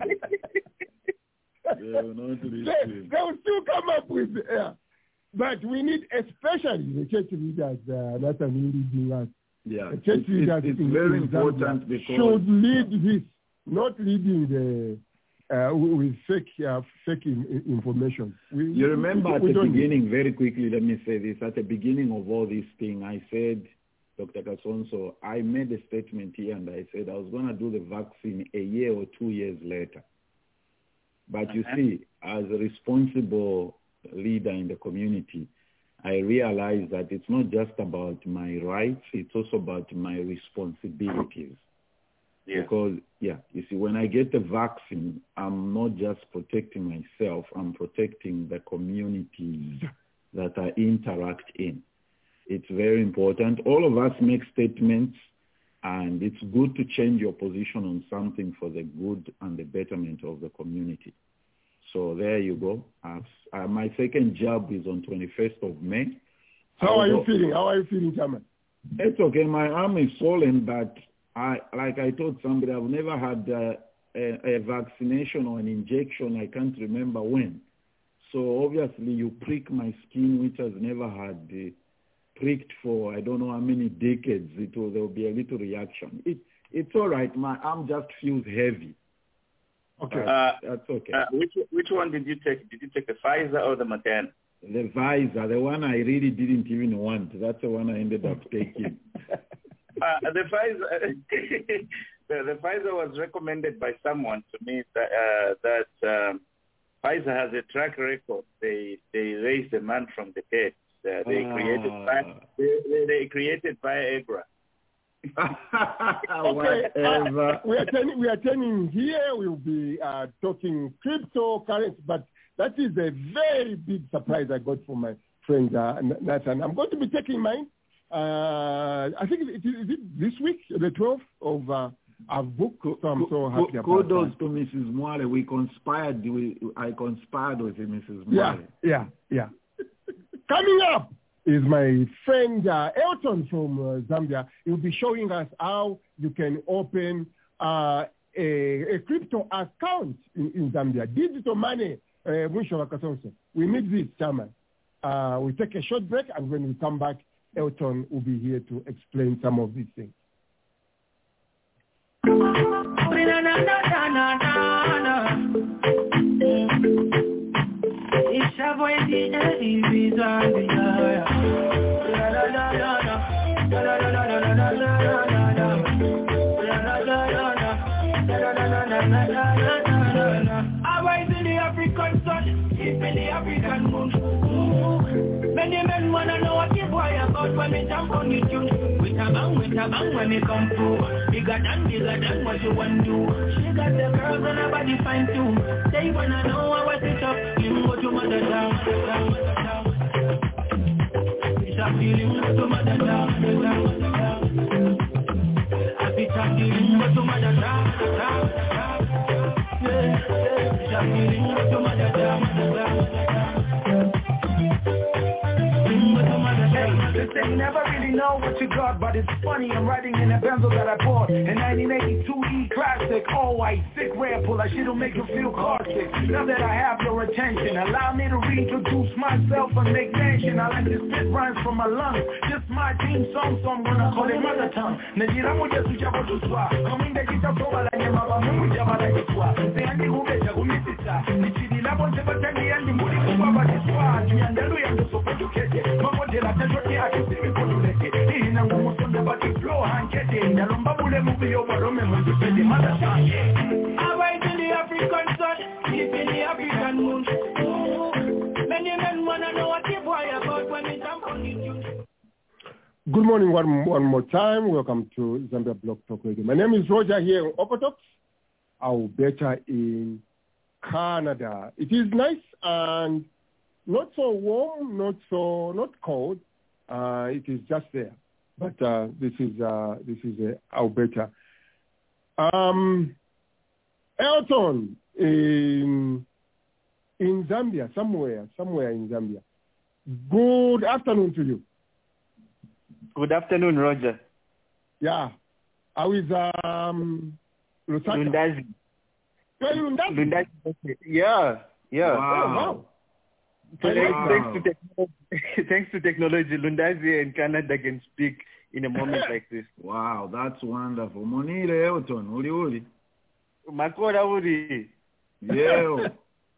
They will not listen. They will still come up with but we need, especially the church leaders, Nathan leading us. Yeah, the church leaders it's very important because should lead this, not leading with fake information. You remember at the beginning, very quickly, let me say this, at the beginning of all this thing, I said, Dr. Kasonso, I made a statement here and I said I was going to do the vaccine a year or 2 years later. But you see, as a responsible leader in the community, I realized that it's not just about my rights, it's also about my responsibilities. Yeah. Because, you see, when I get the vaccine, I'm not just protecting myself, I'm protecting the communities that I interact in. It's very important. All of us make statements, and it's good to change your position on something for the good and the betterment of the community. So there you go. My second job is on 21st of May. How are you feeling? How are you feeling, Chairman? It's okay. My arm is swollen, but like I told somebody, I've never had a vaccination or an injection. I can't remember when. So obviously you prick my skin, which has never had pricked for I don't know how many decades. There will be a little reaction. It's all right. My arm just feels heavy. Okay. That's okay. Which one did you take? Did you take the Pfizer or the Moderna? The Pfizer, the one I really didn't even want. That's the one I ended up taking. The Pfizer was recommended by someone to me that Pfizer has a track record. They raised a man from the dead. They created Viagra. Okay, we are turning here. We'll be talking cryptocurrency, but that is a very big surprise I got from my friend Nathan. I'm going to be taking mine. I think is it this week, the 12th of our book. So I'm so happy about kudos to Mrs. Mwale. I conspired with Mrs. Mwale. Yeah. Coming up is my friend Elton from Zambia. He'll be showing us how you can open a crypto account in Zambia. Digital money, we need this, Chairman. We take a short break, and when we come back, Elton will be here to explain some of these things. It's a boy, the I in the African sun, deep in the African moon. Many men wanna know what you boy about when me jump on the tune. With a bang when me come through. Bigger than what you want to do. She got the girls and her body fine too. They wanna know how I sit up. You go to mother down. It's a feeling go to mother down. I be talking go to mother down. They never really know what you got, but it's funny. I'm riding in a Benzo that I bought in 1982 E Classic, all white, thick red pull. I shit'll make you feel caustic. Now that I have your attention, allow me to reintroduce myself and make mention. I like to spit rhymes from my lungs, just my team song, so I'm gonna call it mother tongue. Najira moja sujabo tuswa, kaminda kita soba la nyama ba mungu jaba la jiswa. Seandi ubeja kumisisa, nichidi labo nsebatani yandi muli kuwa ba jiswa. Tuyandalu ya mdoso petu kete, mamoje la tajoti haki simi kutuleke. Hii na ngumu sonde bati flow hankete. Nyalomba mule mubi yo barome mungu pede mother tongue. I ride in the African sun, deep in the African moon. Many men wanna know what you boy about when we jump on the tune. Good morning one more time. Welcome to Zambia Blog Talk Radio. My name is Roger here in Okotoks, Alberta in Canada. It is nice and not so warm, not cold. It is just there. But this is Alberta. Elton in Zambia, somewhere in Zambia. Good afternoon to you. Good afternoon, Roger. Yeah. How is Lundazi? Lundazi. Yeah. Wow. Thanks to technology, Lundazi and Canada can speak in a moment like this. Wow, that's wonderful. Monile Elton, uli. Makora uli. Yeah.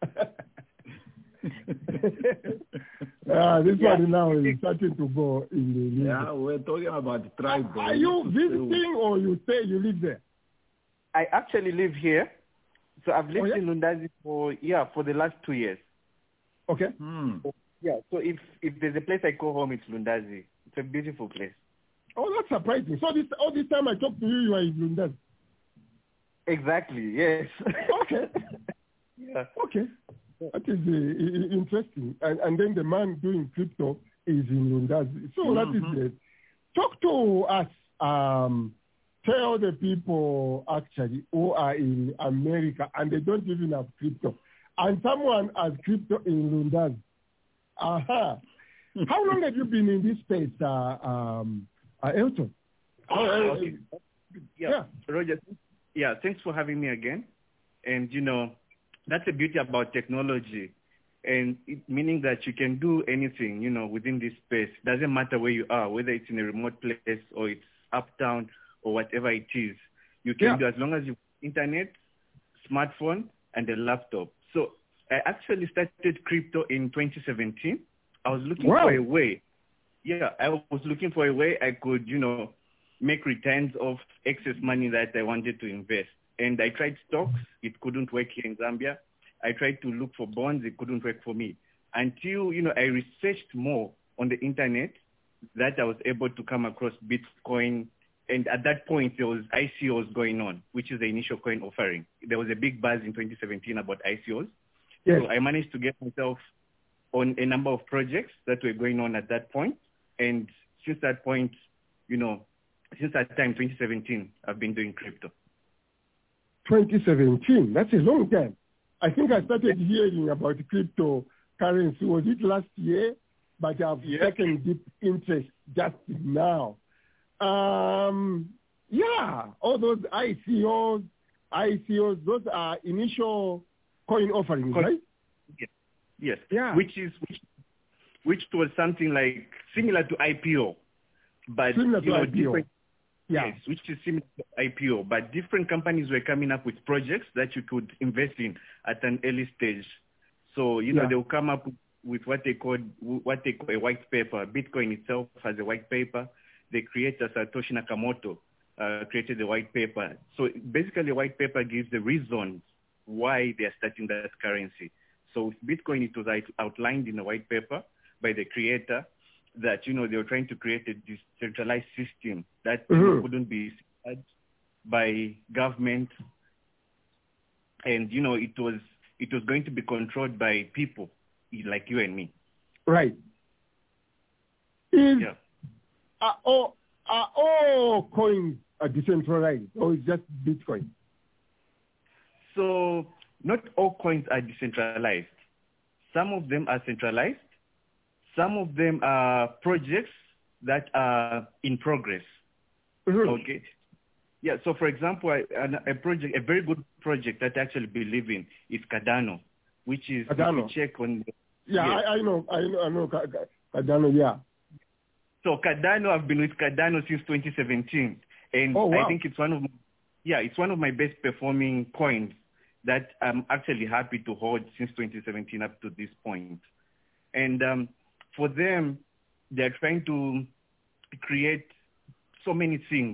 This one now is starting to go in the news. Yeah, we're talking about the tribe. Are you visiting or you say you live there? I actually live here. So I've lived in Lundazi for the last 2 years. Okay. Yeah, so if there's a place I call home, it's Lundazi. It's a beautiful place. Oh, that's surprising. So all this time I talk to you, you are in Lundazi. Exactly, yes. Okay. Yeah. Okay. That is interesting. And then the man doing crypto is in Lundazi. So that is it. Talk to us. Tell the people actually who are in America and they don't even have crypto. And someone has crypto in Lundazi. Aha. How long have you been in this space, Elton? Okay. Yeah, Roger. Yeah, thanks for having me again. And, that's the beauty about technology, and meaning that you can do anything, within this space. Doesn't matter where you are, whether it's in a remote place or it's uptown or whatever it is. You can do as long as you have internet, smartphone, and a laptop. So I actually started crypto in 2017. I was looking for a way. Yeah, I was looking for a way I could, make returns of excess money that I wanted to invest. And I tried stocks. It couldn't work here in Zambia. I tried to look for bonds. It couldn't work for me. Until, I researched more on the internet that I was able to come across Bitcoin. And at that point, there was ICOs going on, which is the initial coin offering. There was a big buzz in 2017 about ICOs. Yes. So I managed to get myself on a number of projects that were going on at that point. And since that point, since that time, 2017, I've been doing crypto. 2017, that's a long time. I think I started hearing about cryptocurrency. Was it last year? But I've taken deep interest just now. All those ICOs, those are initial coin offerings, right? Yes. Yeah. Which was something like similar to IPO, but similar to IPO. Yeah. Yes, which is similar to IPO, but different companies were coming up with projects that you could invest in at an early stage. So, they'll come up with what they call a white paper. Bitcoin itself has a white paper. The creator, Satoshi Nakamoto, created the white paper. So basically, a white paper gives the reasons why they are starting that currency. So with Bitcoin, it was outlined in a white paper by the creator that, they were trying to create a decentralized system that couldn't be set by government. And, it was going to be controlled by people like you and me. Right. Are all coins decentralized, or is just Bitcoin? So not all coins are decentralized. Some of them are centralized. Some of them are projects that are in progress. Okay. Yeah. So, for example, a very good project that I actually believe in is Cardano, which is Cardano. If you check on. Yeah, yes. I know Cardano. Yeah. So Cardano, I've been with Cardano since 2017, and I think it's one of my best performing coins that I'm actually happy to hold since 2017 up to this point. And for them, they're trying to create so many things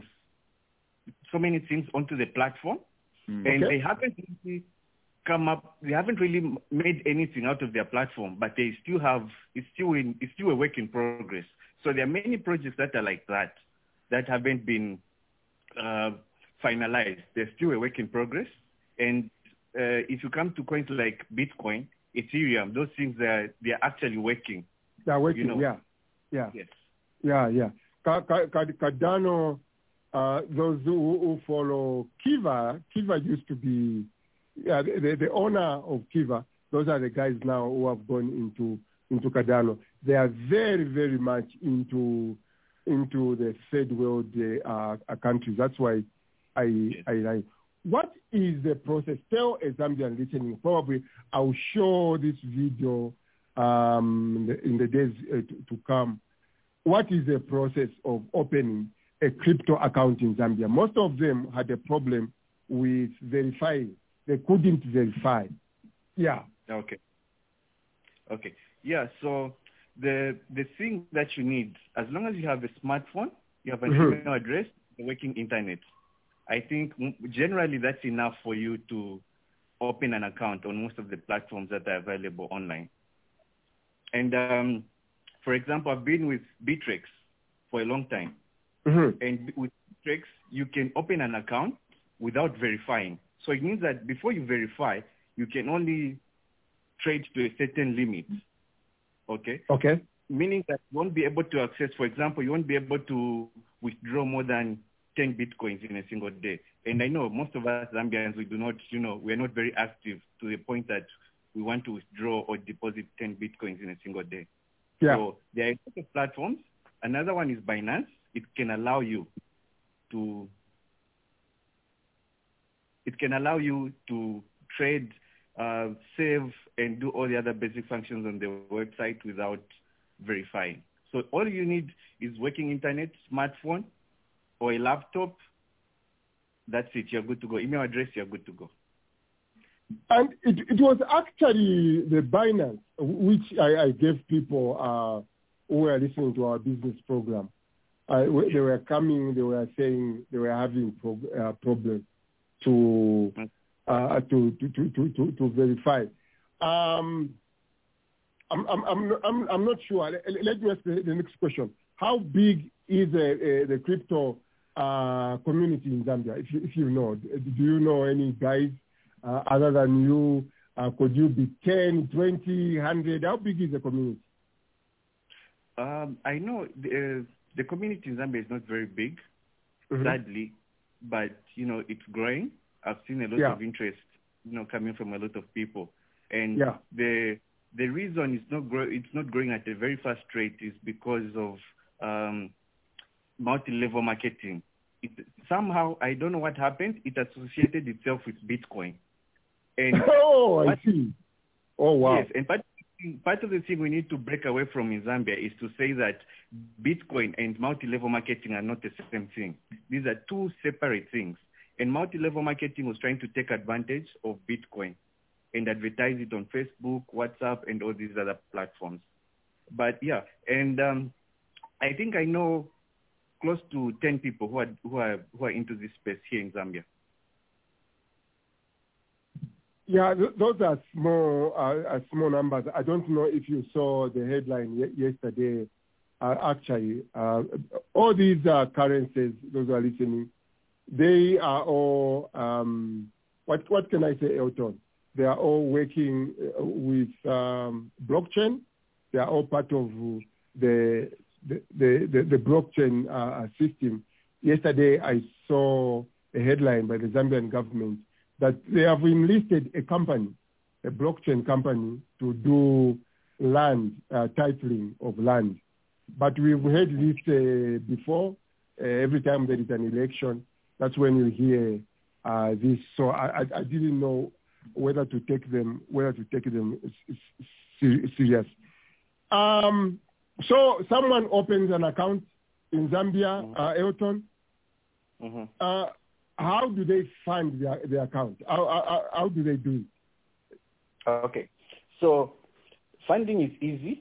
onto the platform, and they haven't really they haven't really made anything out of their platform, but they still have, it's still a work in progress. So there are many projects that are like that haven't been finalized. They're still a work in progress. And if you come to coins like Bitcoin, Ethereum, those things, they're actually working. They're working, yeah. Yes. Yeah. Cardano, those who follow Kiva used to be, the owner of Kiva, those are the guys now who have gone into Cardano. They are very, very much into the third world countries. That's why I like. What is the process? Tell a Zambian listening. Probably I'll show this video in the days to come. What is the process of opening a crypto account in Zambia? Most of them had a problem with verifying. They couldn't verify. Yeah. Okay. Yeah. So the thing that you need, as long as you have a smartphone, you have an email address, a working internet, I think generally that's enough for you to open an account on most of the platforms that are available online. And for example, I've been with Bittrex for a long time. And with Bittrex, you can open an account without verifying. So it means that before you verify, you can only trade to a certain limit. Okay? Meaning that you won't be able to access, for example, you won't be able to withdraw more than 10 Bitcoins in a single day. And I know most of us Zambians, we do not, we're not very active to the point that we want to withdraw or deposit 10 Bitcoins in a single day. Yeah. So there are a lot of platforms. Another one is Binance. It can allow you to trade, save, and do all the other basic functions on the website without verifying. So all you need is working internet, smartphone, or a laptop. That's it. You're good to go. Email address, you're good to go. And it was actually the Binance, which I gave people who were listening to our business program. They were coming, they were saying they were having problems to verify. I'm not sure. Let me ask the next question. How big is the crypto community in Zambia? If you know, do you know any guys other than you? Could you be 10, 20, 100? How big is the community? I know the community in Zambia is not very big, sadly, but it's growing. I've seen a lot of interest, coming from a lot of people, and the reason it's not growing at a very fast rate is because of multi-level marketing. Somehow, I don't know what happened. It associated itself with Bitcoin. And I see. Oh, wow. Yes, and the thing we need to break away from in Zambia is to say that Bitcoin and multi-level marketing are not the same thing. These are two separate things. And multi-level marketing was trying to take advantage of Bitcoin and advertise it on Facebook, WhatsApp, and all these other platforms. But yeah, and I think I know close to 10 people who are into this space here in Zambia. Yeah, those are small numbers. I don't know if you saw the headline yesterday. Actually, all these currencies, those who are listening, they are all, what can I say, Elton? They are all working with blockchain. They are all part of the blockchain system. Yesterday, I saw a headline by the Zambian government that they have enlisted a company, a blockchain company, to do land, titling of land. But we've heard this before. Every time there is an election, that's when you hear this. So I didn't know whether to take them serious. So someone opens an account in Zambia, Elton. Mm-hmm. How do they fund their account? How do they do it? Okay. So funding is easy.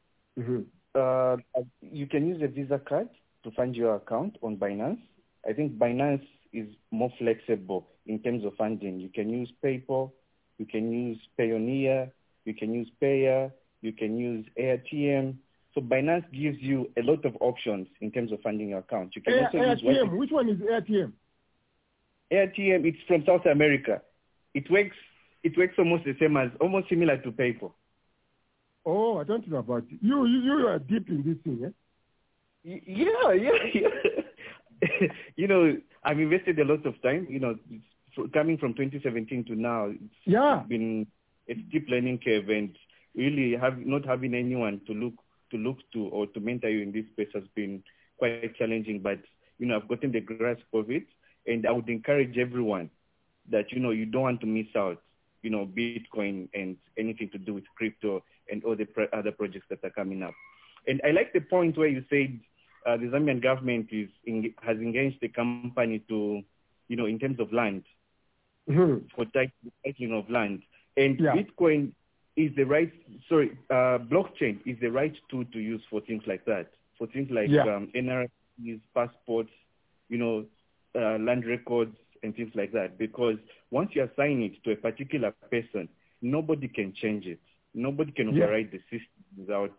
Mm-hmm. You can use a Visa card to fund your account on Binance. I think Binance is more flexible in terms of funding. You can use PayPal, you can use Payoneer, you can use Payer, you can use AirTM. So Binance gives you a lot of options in terms of funding your account. You can also use AirTM. Which one is AirTM? AirTM, it's from South America. It works almost the same almost similar to PayPal. Oh, I don't know about it. You are deep in this thing, eh? Yeah. You know, I've invested a lot of time. You know, coming from 2017 to now, it's been a steep learning curve, and really not having anyone to look to or to mentor you in this space has been quite challenging. But you know, I've gotten the grasp of it, and I would encourage everyone that you don't want to miss out. You know, Bitcoin and anything to do with crypto and all the other projects that are coming up. And I like the point where you said the Zambian government has engaged the company to, in terms of land, for titling of land. And Bitcoin is blockchain is the right tool to use for things like that, for things like NRIs, passports, land records and things like that. Because once you assign it to a particular person, nobody can change it. Nobody can override the system without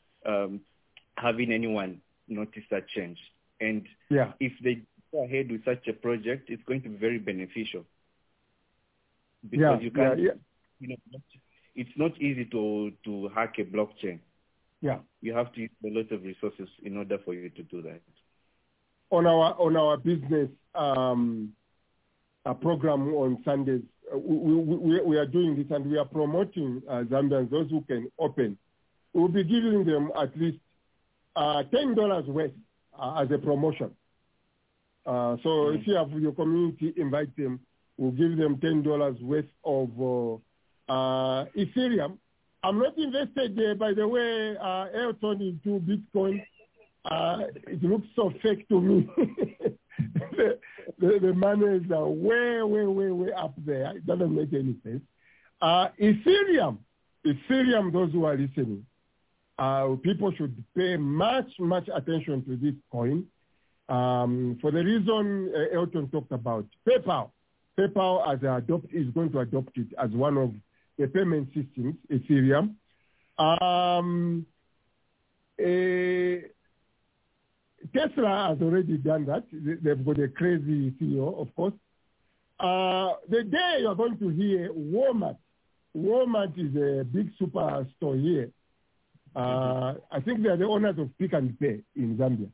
having anyone notice that change. And if they go ahead with such a project, it's going to be very beneficial. Because you can't, it's not easy to hack a blockchain. Yeah. You have to use a lot of resources in order for you to do that. On our business program on Sundays, we are doing this, and we are promoting Zambians, those who can open. We'll be giving them at least $10 worth as a promotion. So if you have your community, invite them. We'll give them $10 worth of Ethereum. I'm not invested, by the way, Elton, into Bitcoin. It looks so fake to me. the monies are way up there. It doesn't make any sense. Ethereum, those who are listening, people should pay much attention to this coin for the reason Elton talked about. PayPal is going to adopt it as one of the payment systems, Ethereum. Tesla has already done that. They've got a crazy CEO, of course. The day you're going to hear Walmart is a big superstore here. I think they are the owners of Pick and Pay in Zambia.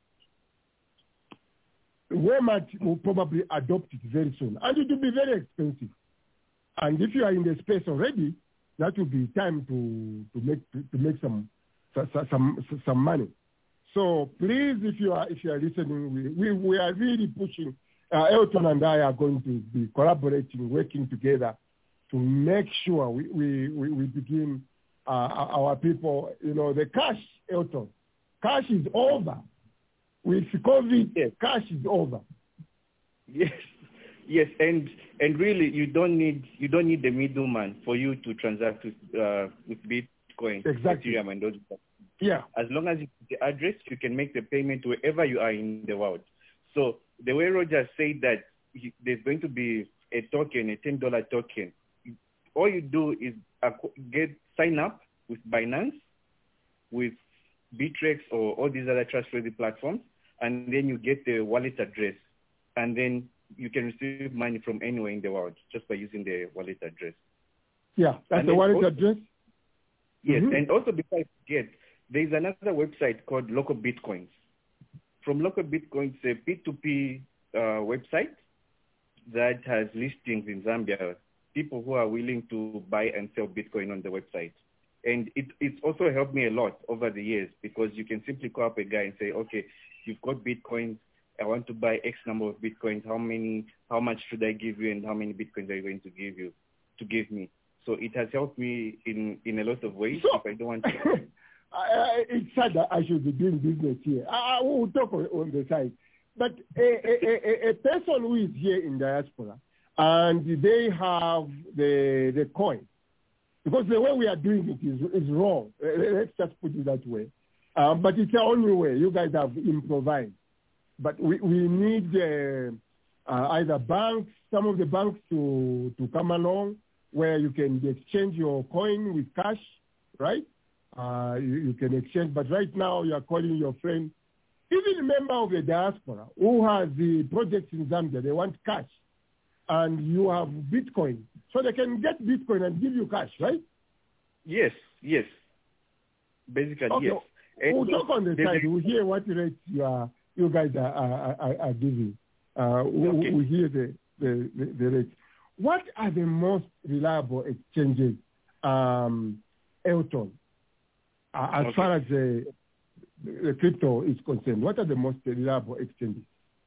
Walmart will probably adopt it very soon, and it will be very expensive. And if you are in the space already, that will be time to make some money. So please, if you are listening, we are really pushing. Elton and I are going to be collaborating, working together to make sure we begin our people, the cash, Elton. Cash is over. With COVID, yes. Cash is over. Yes, yes, and really, you don't need the middleman for you to transact with Bitcoin, exactly. Ethereum, and those. Yeah. As long as you put the address, you can make the payment wherever you are in the world. So the way Roger said that there's going to be a token, a $10 token. All you do is sign up with Binance, with Bittrex, or all these other trustworthy platforms, and then you get the wallet address, and then you can receive money from anywhere in the world just by using the wallet address. Yeah, that's the wallet address? Yes, and also before I forget, there's another website called Local Bitcoins. From Local Bitcoins, a P2P website that has listings in Zambia, people who are willing to buy and sell Bitcoin on the website. And it's also helped me a lot over the years because you can simply call up a guy and say, okay, you've got Bitcoins. I want to buy X number of Bitcoins. How much should I give you and how many Bitcoins are you going to give me? So it has helped me in a lot of ways. So, if I don't want to. It's sad that I should be doing business here. I will talk on the side. But a person who is here in diaspora and they have the coin, because the way we are doing it is wrong. Let's just put it that way. But it's the only way. You guys have improvised. But we need either banks, some of the banks to come along where you can exchange your coin with cash, right? You can exchange. But right now you are calling your friend, even a member of the diaspora who has the projects in Zambia, they want cash. And you have Bitcoin. So they can get Bitcoin and give you cash, right? Yes. Basically, okay. Yes. We'll talk on the side. We'll hear what rates you guys are giving. Okay. We'll hear the rates. What are the most reliable exchanges, Elton, as far as the crypto is concerned? What are the most reliable exchanges?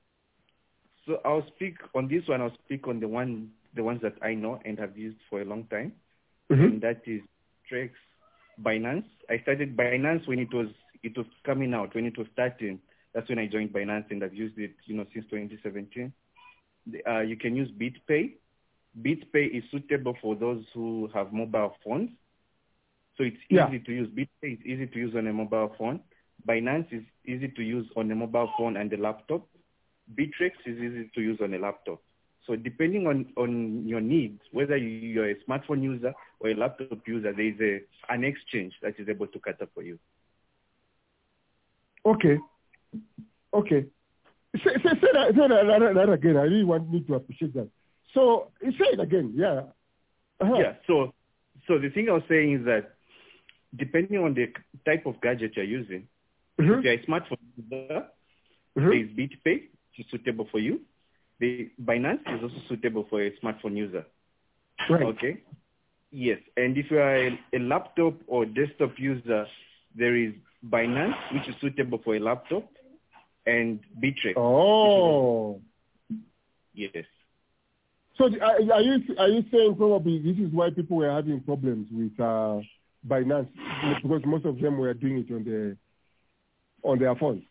So I'll speak on this one. I'll speak on the ones that I know and have used for a long time, and that is Bittrex, Binance. I started Binance when it was coming out, when it was starting. That's when I joined Binance, and I've used it, since 2017. You can use BitPay. BitPay is suitable for those who have mobile phones, so it's easy to use. BitPay is easy to use on a mobile phone. Binance is easy to use on a mobile phone and a laptop. Bittrex is easy to use on a laptop. So depending on your needs, whether you're a smartphone user or a laptop user, there is an exchange that is able to cater for you. Okay. Say that again. I really want me to appreciate that. So say it again. Yeah. Yeah. So the thing I was saying is that depending on the type of gadget you're using, if you're a smartphone user, there is BitPay, which is suitable for you. The Binance is also suitable for a smartphone user. Right. Okay. Yes. And if you are a laptop or desktop user, there is Binance, which is suitable for a laptop, and Bittrex. Oh. Yes. So are you saying probably this is why people were having problems with Binance, because most of them were doing it on their phones?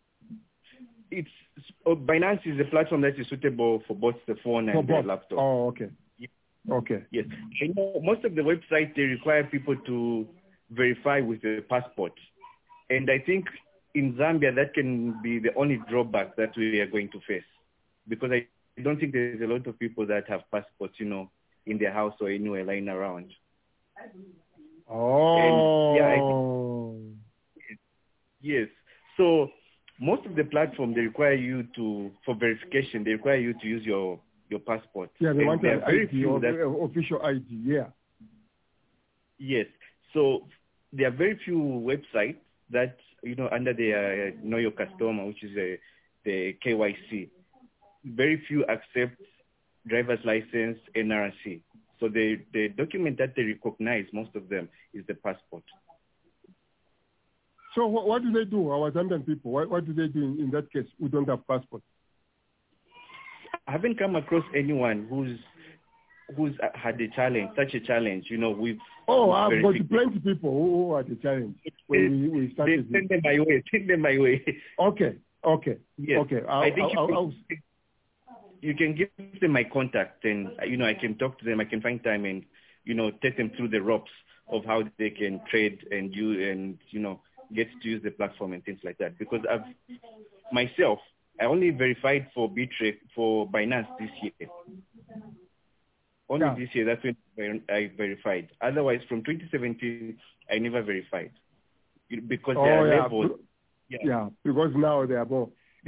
Binance is a platform that is suitable for both the phone and the laptop. Oh, okay. Okay. Yes. Most of the websites, they require people to verify with a passport. And I think in Zambia, that can be the only drawback that we are going to face. Because I don't think there's a lot of people that have passports, in their house or anywhere lying around. Oh. And, yes. So most of the platforms, they require you for verification, they require you to use your passport. Yeah, they want an ID, official ID, yeah. Yes. So there are very few websites that, under the Know Your Customer, which is the KYC. Very few accept driver's license, NRC. So the document that they recognize, most of them, is the passport. So what do they do, our Zambian people? What do they do in that case who don't have passports? I haven't come across anyone who's had such a challenge, with... I've got plenty of people who had a challenge when we started. Send them my way. Okay. Yes. Okay. I think you can give them my contact, and, I can talk to them. I can find time and, take them through the ropes of how they can trade and get to use the platform and things like that. Because I only verified for Binance this year. This year, that's when I verified. Otherwise, from 2017, I never verified. Because there are levels. Yeah, because now they are more.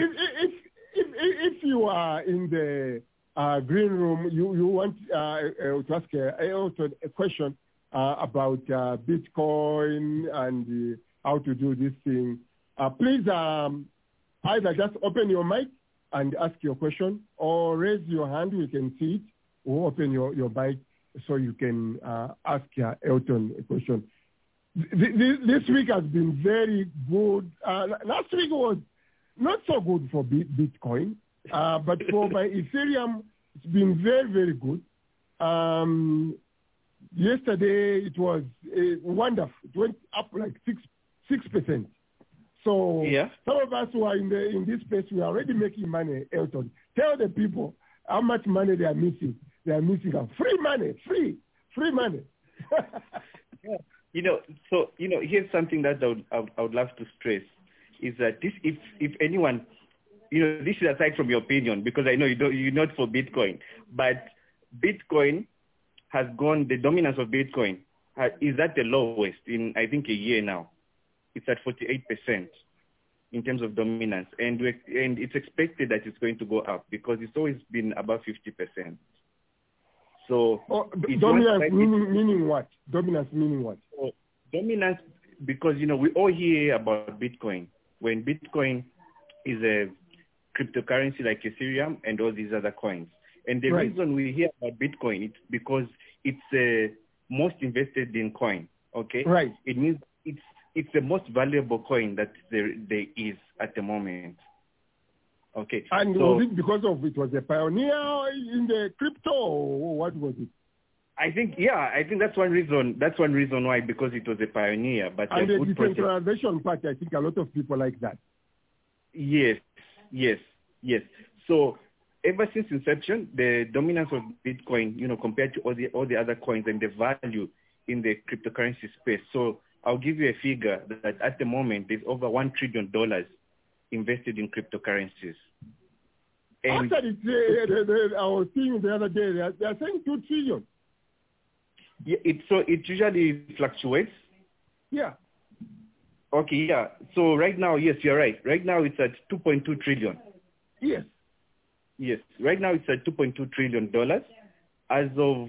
If you are in the green room, you want to ask a question about Bitcoin and how to do this thing, please either just open your mic and ask your question, or raise your hand. We can see it. Or open your mic so you can ask Elton a question. This week has been very good. Last week was not so good for Bitcoin, but for my Ethereum, it's been very, very good. Yesterday, it was wonderful. It went up like 6%. So some of us who are in this space, we are already making money, Elton. Tell the people how much money they are missing. They are missing free money, free money. Here's something that I would love to stress is that if anyone, this is aside from your opinion, because I know you're not for Bitcoin, but Bitcoin has gone, the dominance of Bitcoin is at the lowest in, I think, a year now. It's at 48% in terms of dominance, and it's expected that it's going to go up because it's always been above 50%. So dominance meaning what? Dominance meaning what? Dominance because we all hear about Bitcoin. When Bitcoin is a cryptocurrency like Ethereum and all these other coins. And the reason we hear about Bitcoin is because it's the most invested in coin. Okay? Right. It means it's the most valuable coin that there is at the moment. Okay. And was it because of it was a pioneer in the crypto, or what was it? I think that's one reason. That's one reason why, because it was a pioneer. But and the decentralization part, I think a lot of people like that. Yes. So ever since inception, the dominance of Bitcoin, compared to all the other coins and the value in the cryptocurrency space. So I'll give you a figure that at the moment there's over $1 trillion invested in cryptocurrencies. And actually, I was seeing the other day, they are saying 2 trillion. Yeah, it usually fluctuates. Yeah. Okay, yeah. So right now, yes, you're right. Right now it's at 2.2 trillion. Yes. Yes. Right now it's at $2.2 trillion. As of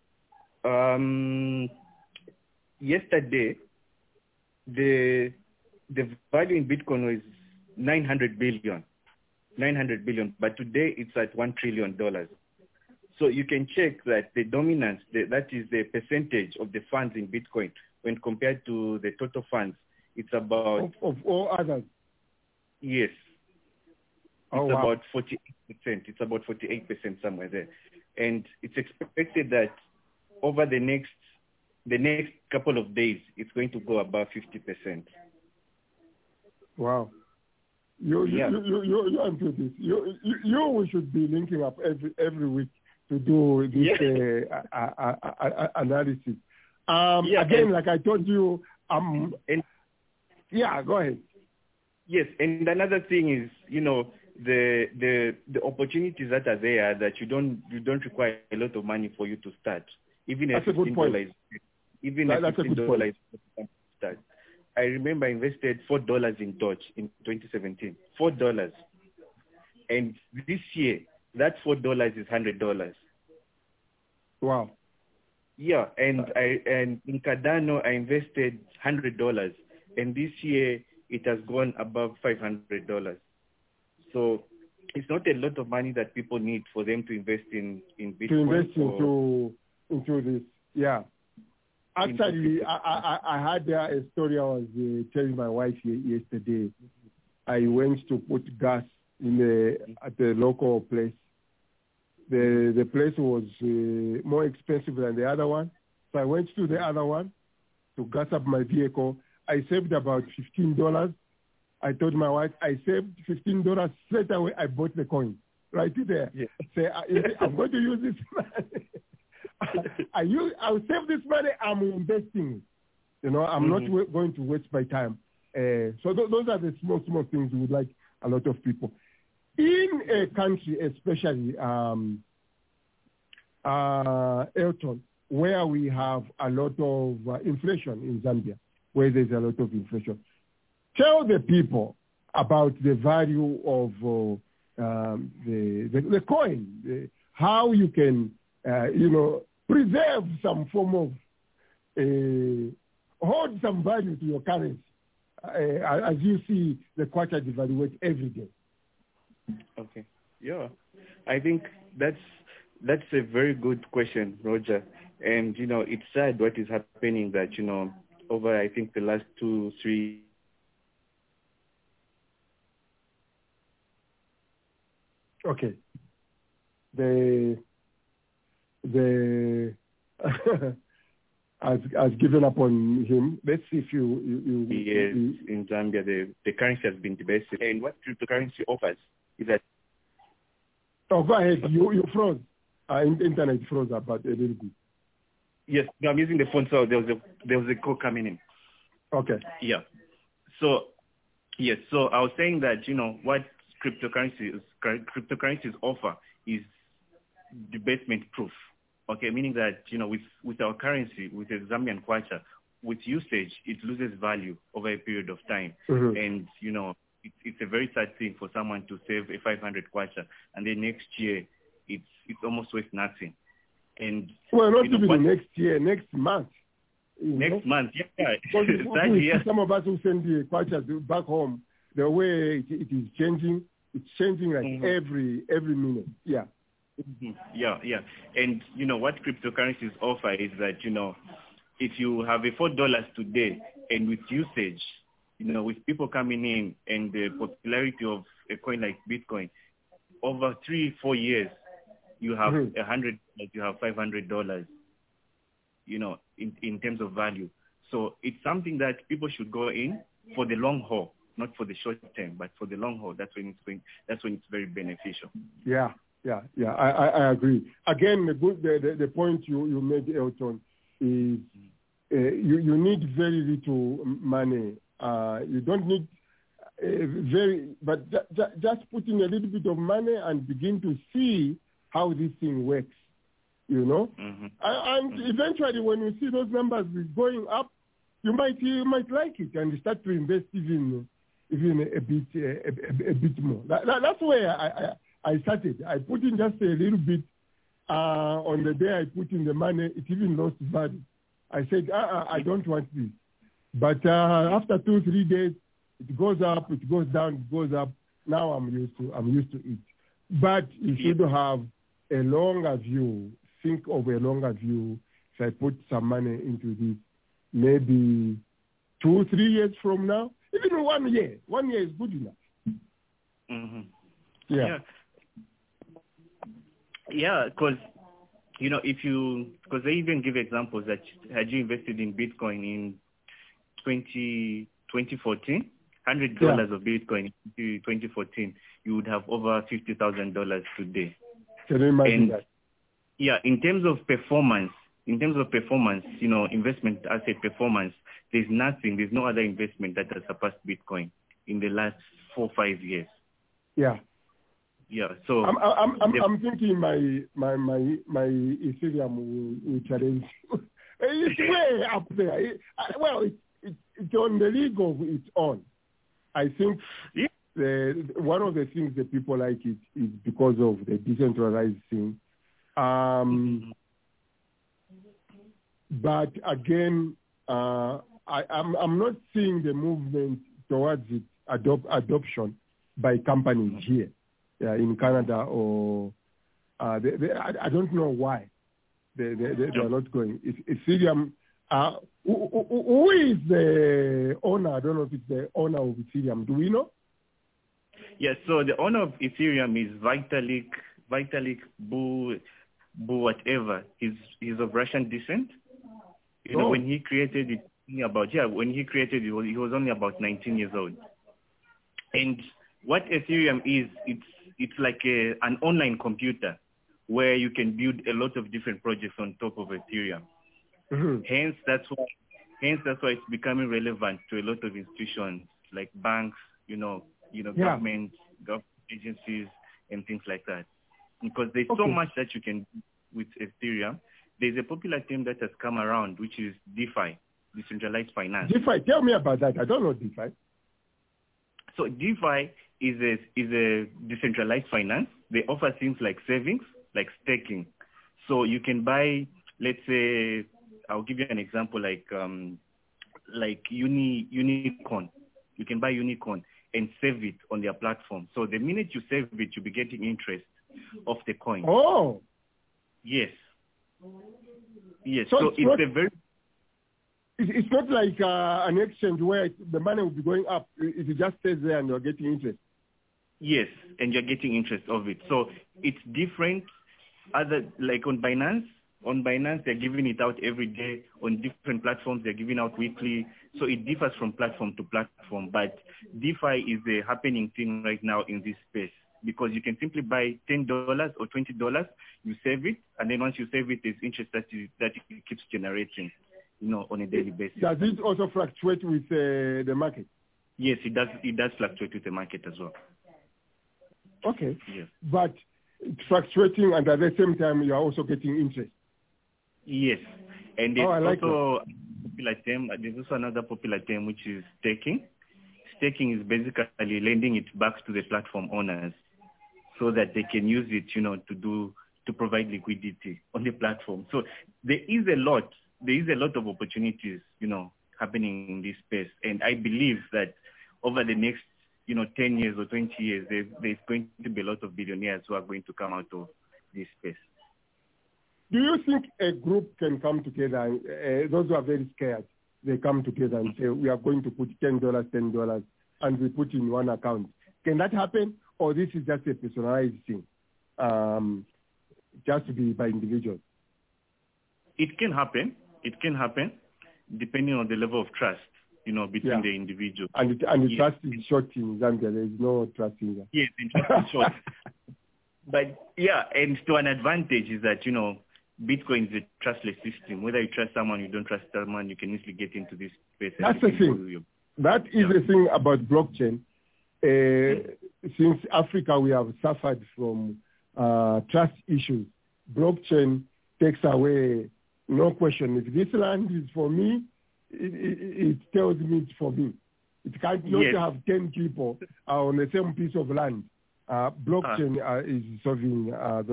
yesterday, the value in Bitcoin was 900 billion, but today it's at $1 trillion. So you can check that the dominance, that is the percentage of the funds in Bitcoin when compared to the total funds, it's about... Of all others? Yes. It's about 48%. It's about 48% somewhere there. And it's expected that over the next couple of days, it's going to go above 50%. Wow. You're into this. We should be linking up every week to do this analysis. Again, like I told you, go ahead. Yes, and another thing is, the opportunities that are there, that you don't require a lot of money for you to start. Even that's at $15, even at $15 start. I remember I invested $4 in Doge in 2017. $4. And this year, that $4 is $100. Wow. Yeah, and in Cardano I invested $100, and this year it has gone above $500. So it's not a lot of money that people need for them to invest in Bitcoin. To invest into this, yeah. Actually, I had a story I was telling my wife yesterday. I went to put gas at the local place, The place was more expensive than the other one. So I went to the other one to gas up my vehicle. I saved about $15. I told my wife, I saved $15 straight away. I bought the coin right there. Yeah. Say, I'm going to use this money. I'll save this money. I'm investing. You know, I'm not going to waste my time. So those are the small things we would like a lot of people. In a country, especially Elton, where we have a lot of inflation in Zambia, where there's a lot of inflation, tell the people about the value of the coin, how you can, preserve some form of, hold some value to your currency, as you see the kwacha devaluate every day. Okay. Yeah. I think that's a very good question, Roger. And, it's sad what is happening that, over, I think, the last 2-3 Okay. has given up on him. Let's see if you in Zambia, the currency has been debased. And what cryptocurrency offers is that... Oh, go ahead. You froze. Internet froze about a little bit. Yes, no, I'm using the phone, so there was a call coming in. Okay. Yeah. So, yes, so I was saying that, what cryptocurrencies offer is debasement proof. Okay, meaning that, with our currency, with the Zambian kwacha, with usage, it loses value over a period of time. Mm-hmm. And, it's a very sad thing for someone to save a 500 kwacha, and then next year, it's almost worth nothing. And well, not even next year, next month. Next month, yeah. Some of us who send the kwachas back home, the way it is changing, it's changing like every minute. Yeah. Mm-hmm. Yeah. And, what cryptocurrencies offer is that, if you have a $4 today and with usage, with people coming in and the popularity of a coin like Bitcoin, over 3-4 years, you have $100, you have $500, in terms of value. So it's something that people should go in for the long haul, not for the short term, but for the long haul. That's when it's very beneficial. Yeah. I agree. Again, the point you made, Elton, is you need very little money. You don't need just put in a little bit of money and begin to see how this thing works, And eventually, when you see those numbers going up, you might like it and start to invest even a bit more. That's where I started. I put in just a little bit. On the day I put in the money, it even lost value. I said, I don't want this. But after 2-3 days, it goes up, it goes down, it goes up. Now I'm used to it. But you should have a longer view. Think of a longer view. If I put some money into this, maybe 2-3 years from now, even 1 year. 1 year is good enough. Mm-hmm. Yeah. Yeah, because, because they even give examples that had you invested in Bitcoin in 2014, $100 of Bitcoin in 2014, you would have over $50,000 today. Can you imagine that? Yeah, in terms of performance, investment asset performance, there's no other investment that has surpassed Bitcoin in the last 4-5 years. Yeah. Yeah, so I'm thinking my Ethereum will challenge. It's way up there. It's on the league of its own. I think one of the things that people like it is because of the decentralized thing. But again, I'm not seeing the movement towards it adoption by companies here. In Canada or I don't know why they're not going. Ethereum, who is the owner? I don't know if it's the owner of Ethereum. Do we know? Yes, so the owner of Ethereum is Vitalik whatever, he's of Russian descent. You know, when he created it, he was only about 19 years old. And what Ethereum is, it's like an online computer where you can build a lot of different projects on top of Ethereum. Mm-hmm. Hence that's why it's becoming relevant to a lot of institutions like banks, government agencies and things like that. Because there's so much that you can do with Ethereum. There's a popular term that has come around, which is DeFi, decentralized finance. DeFi, tell me about that. I don't know DeFi. So DeFi is a decentralized finance. They offer things like savings, like staking. So you can buy, let's say, I'll give you an example, like Unicorn. You can buy Unicorn and save it on their platform. So the minute you save it, you'll be getting interest of the coin. Oh. Yes. Yes. So it's a very... It's not like an exchange where the money will be going up. It just stays there and you're getting interest. Yes, and you're getting interest of it. So it's different. Like on Binance, they're giving it out every day. On different platforms, they're giving out weekly. So it differs from platform to platform. But DeFi is a happening thing right now in this space because you can simply buy $10 or $20, you save it, and then once you save it, there's interest that it keeps generating, on a daily basis. Does it also fluctuate with the market? Yes, it does. It does fluctuate with the market as well. Okay. Yes. But it's fluctuating, and at the same time, you are also getting interest. Yes, and there's like also a popular term. There's also another popular term which is staking. Staking is basically lending it back to the platform owners so that they can use it, to provide liquidity on the platform. So there is a lot of opportunities, happening in this space, and I believe that over the next 10 years or 20 years, there's going to be a lot of billionaires who are going to come out of this space. Do you think a group can come together, those who are very scared, they come together and say, we are going to put $10, and we put in one account? Can that happen? Or this is just a personalized thing, just to be by individuals? It can happen. It can happen, depending on the level of trust, between the individual. And the trust is short in Zambia. There is no trust in there. Yes, the trust is short. But and to an advantage is that, Bitcoin is a trustless system. Whether you trust someone, you don't trust someone, you can easily get into this space. That's the thing. That is the thing about blockchain. Since Africa, we have suffered from trust issues. Blockchain takes away, no question. If this land is for me, it tells me it's for me. It can't not have 10 people on the same piece of land. Blockchain is solving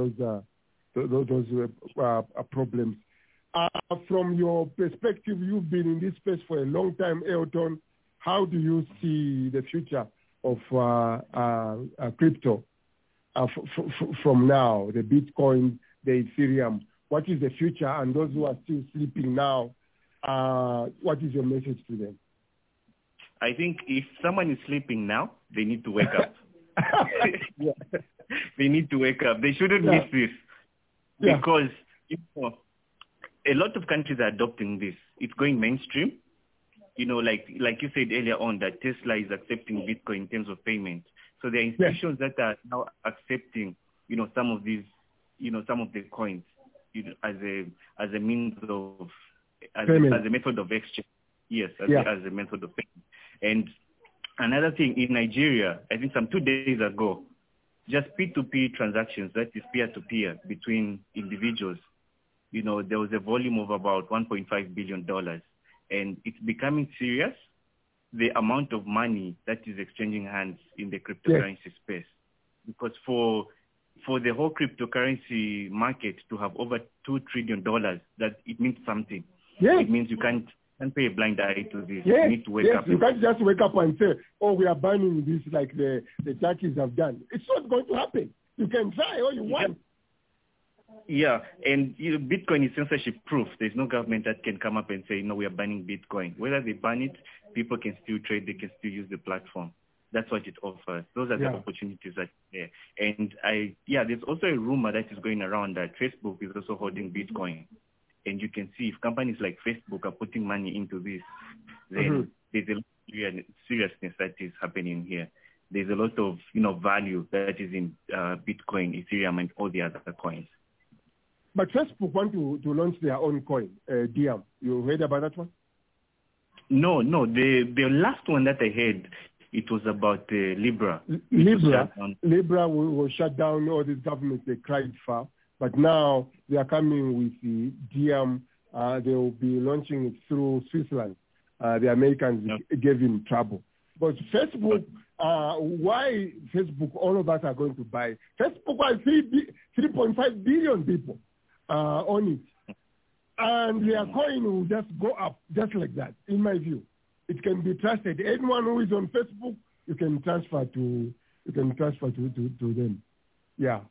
those problems. From your perspective, you've been in this space for a long time, Elton. How do you see the future of crypto from now, the Bitcoin, the Ethereum? What is the future? And those who are still sleeping now, what is your message to them? I think if someone is sleeping now, they need to wake up. They need to wake up. They shouldn't miss this because a lot of countries are adopting this. It's going mainstream. Like you said earlier on, that Tesla is accepting Bitcoin in terms of payment. So there are institutions that are now accepting, some of these, some of the coins, as a means of as a method of exchange. Yes, as a method of payment. And another thing in Nigeria, I think some 2 days ago, just P2P transactions, that is peer-to-peer between individuals, there was a volume of about $1.5 billion. And it's becoming serious, the amount of money that is exchanging hands in the cryptocurrency space. Because for the whole cryptocurrency market to have over $2 trillion, that it means something. It means you can't pay a blind eye to this. You need to wake up. You can't just wake up and say, we are banning this like the Turkeys have done. It's not going to happen. You can try all you want. Yeah, and Bitcoin is censorship-proof. There's no government that can come up and say, we are banning Bitcoin. Whether they ban it, people can still trade. They can still use the platform. That's what it offers. Those are the opportunities that are there. And there's also a rumor that is going around that Facebook is also holding Bitcoin. And you can see if companies like Facebook are putting money into this, then there's a lot of seriousness that is happening here. There's a lot of, value that is in Bitcoin, Ethereum, and all the other coins. But Facebook want to launch their own coin, Diem. You heard about that one? No. The last one that I heard, it was about Libra. Libra will shut down. All these governments, they cried for. But now they are coming with the Diem. They will be launching it through Switzerland. The Americans gave him trouble. But Facebook, why Facebook, all of us are going to buy? Facebook has 3.5 billion people on it. And their coin will just go up just like that, in my view. It can be trusted. Anyone who is on Facebook, you can transfer to them. Yeah.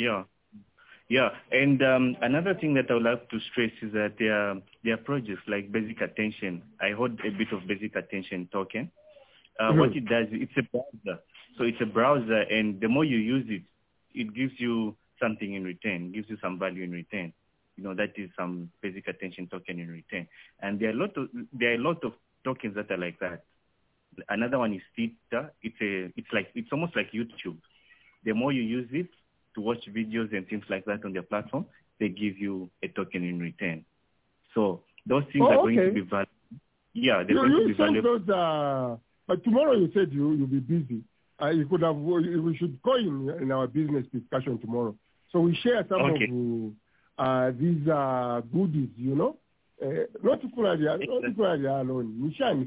And another thing that I would like to stress is that there are projects like Basic Attention. I hold a bit of Basic Attention token. What it does, it's a browser. So it's a browser, and the more you use it, it gives you something in return, gives you some value in return. That is some Basic Attention token in return. And there are a lot of tokens that are like that. Another one is Theta. It's almost like YouTube. The more you use it to watch videos and things like that on their platform, they give you a token in return. So those things are going to be valuable. Yeah, they're going to be valuable. But tomorrow you said you'll be busy. You could have. We should call in our business discussion tomorrow. So we share some of these goodies. Not to Kuladia alone. Nishani.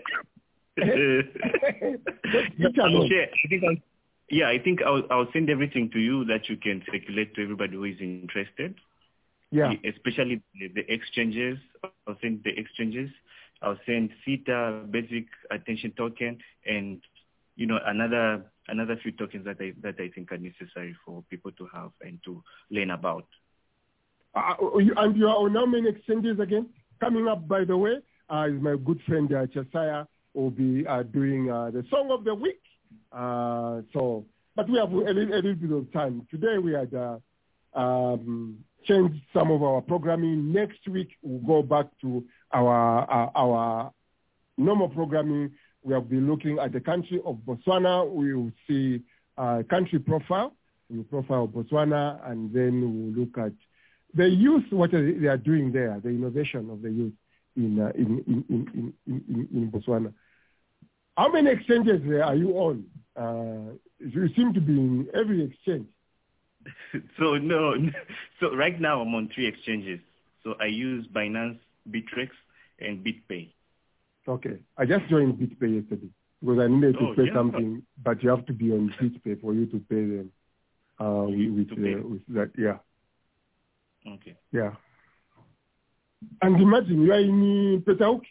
I think I'll send everything to you that you can circulate to everybody who is interested. Yeah. Especially the exchanges. I'll send the exchanges. I'll send Theta, Basic Attention token, and another few tokens that I think are necessary for people to have and to learn about. And you are on how many exchanges again? Coming up, by the way, is my good friend Chasaya will be doing the song of the week. But we have a little bit of time. Today we had changed some of our programming. Next week we'll go back to our normal programming. We have been looking at the country of Botswana. We will see country profile. We will profile Botswana, and then we will look at the youth, what they are doing there, the innovation of the youth in Botswana. How many exchanges are you on? You seem to be in every exchange. So right now I'm on 3 exchanges. So I use Binance, Bittrex, and BitPay. Okay. I just joined BitPay yesterday because I needed to pay something, but you have to be on BitPay for you to pay them with that. Yeah. Okay. Yeah. And imagine you are in Petauk,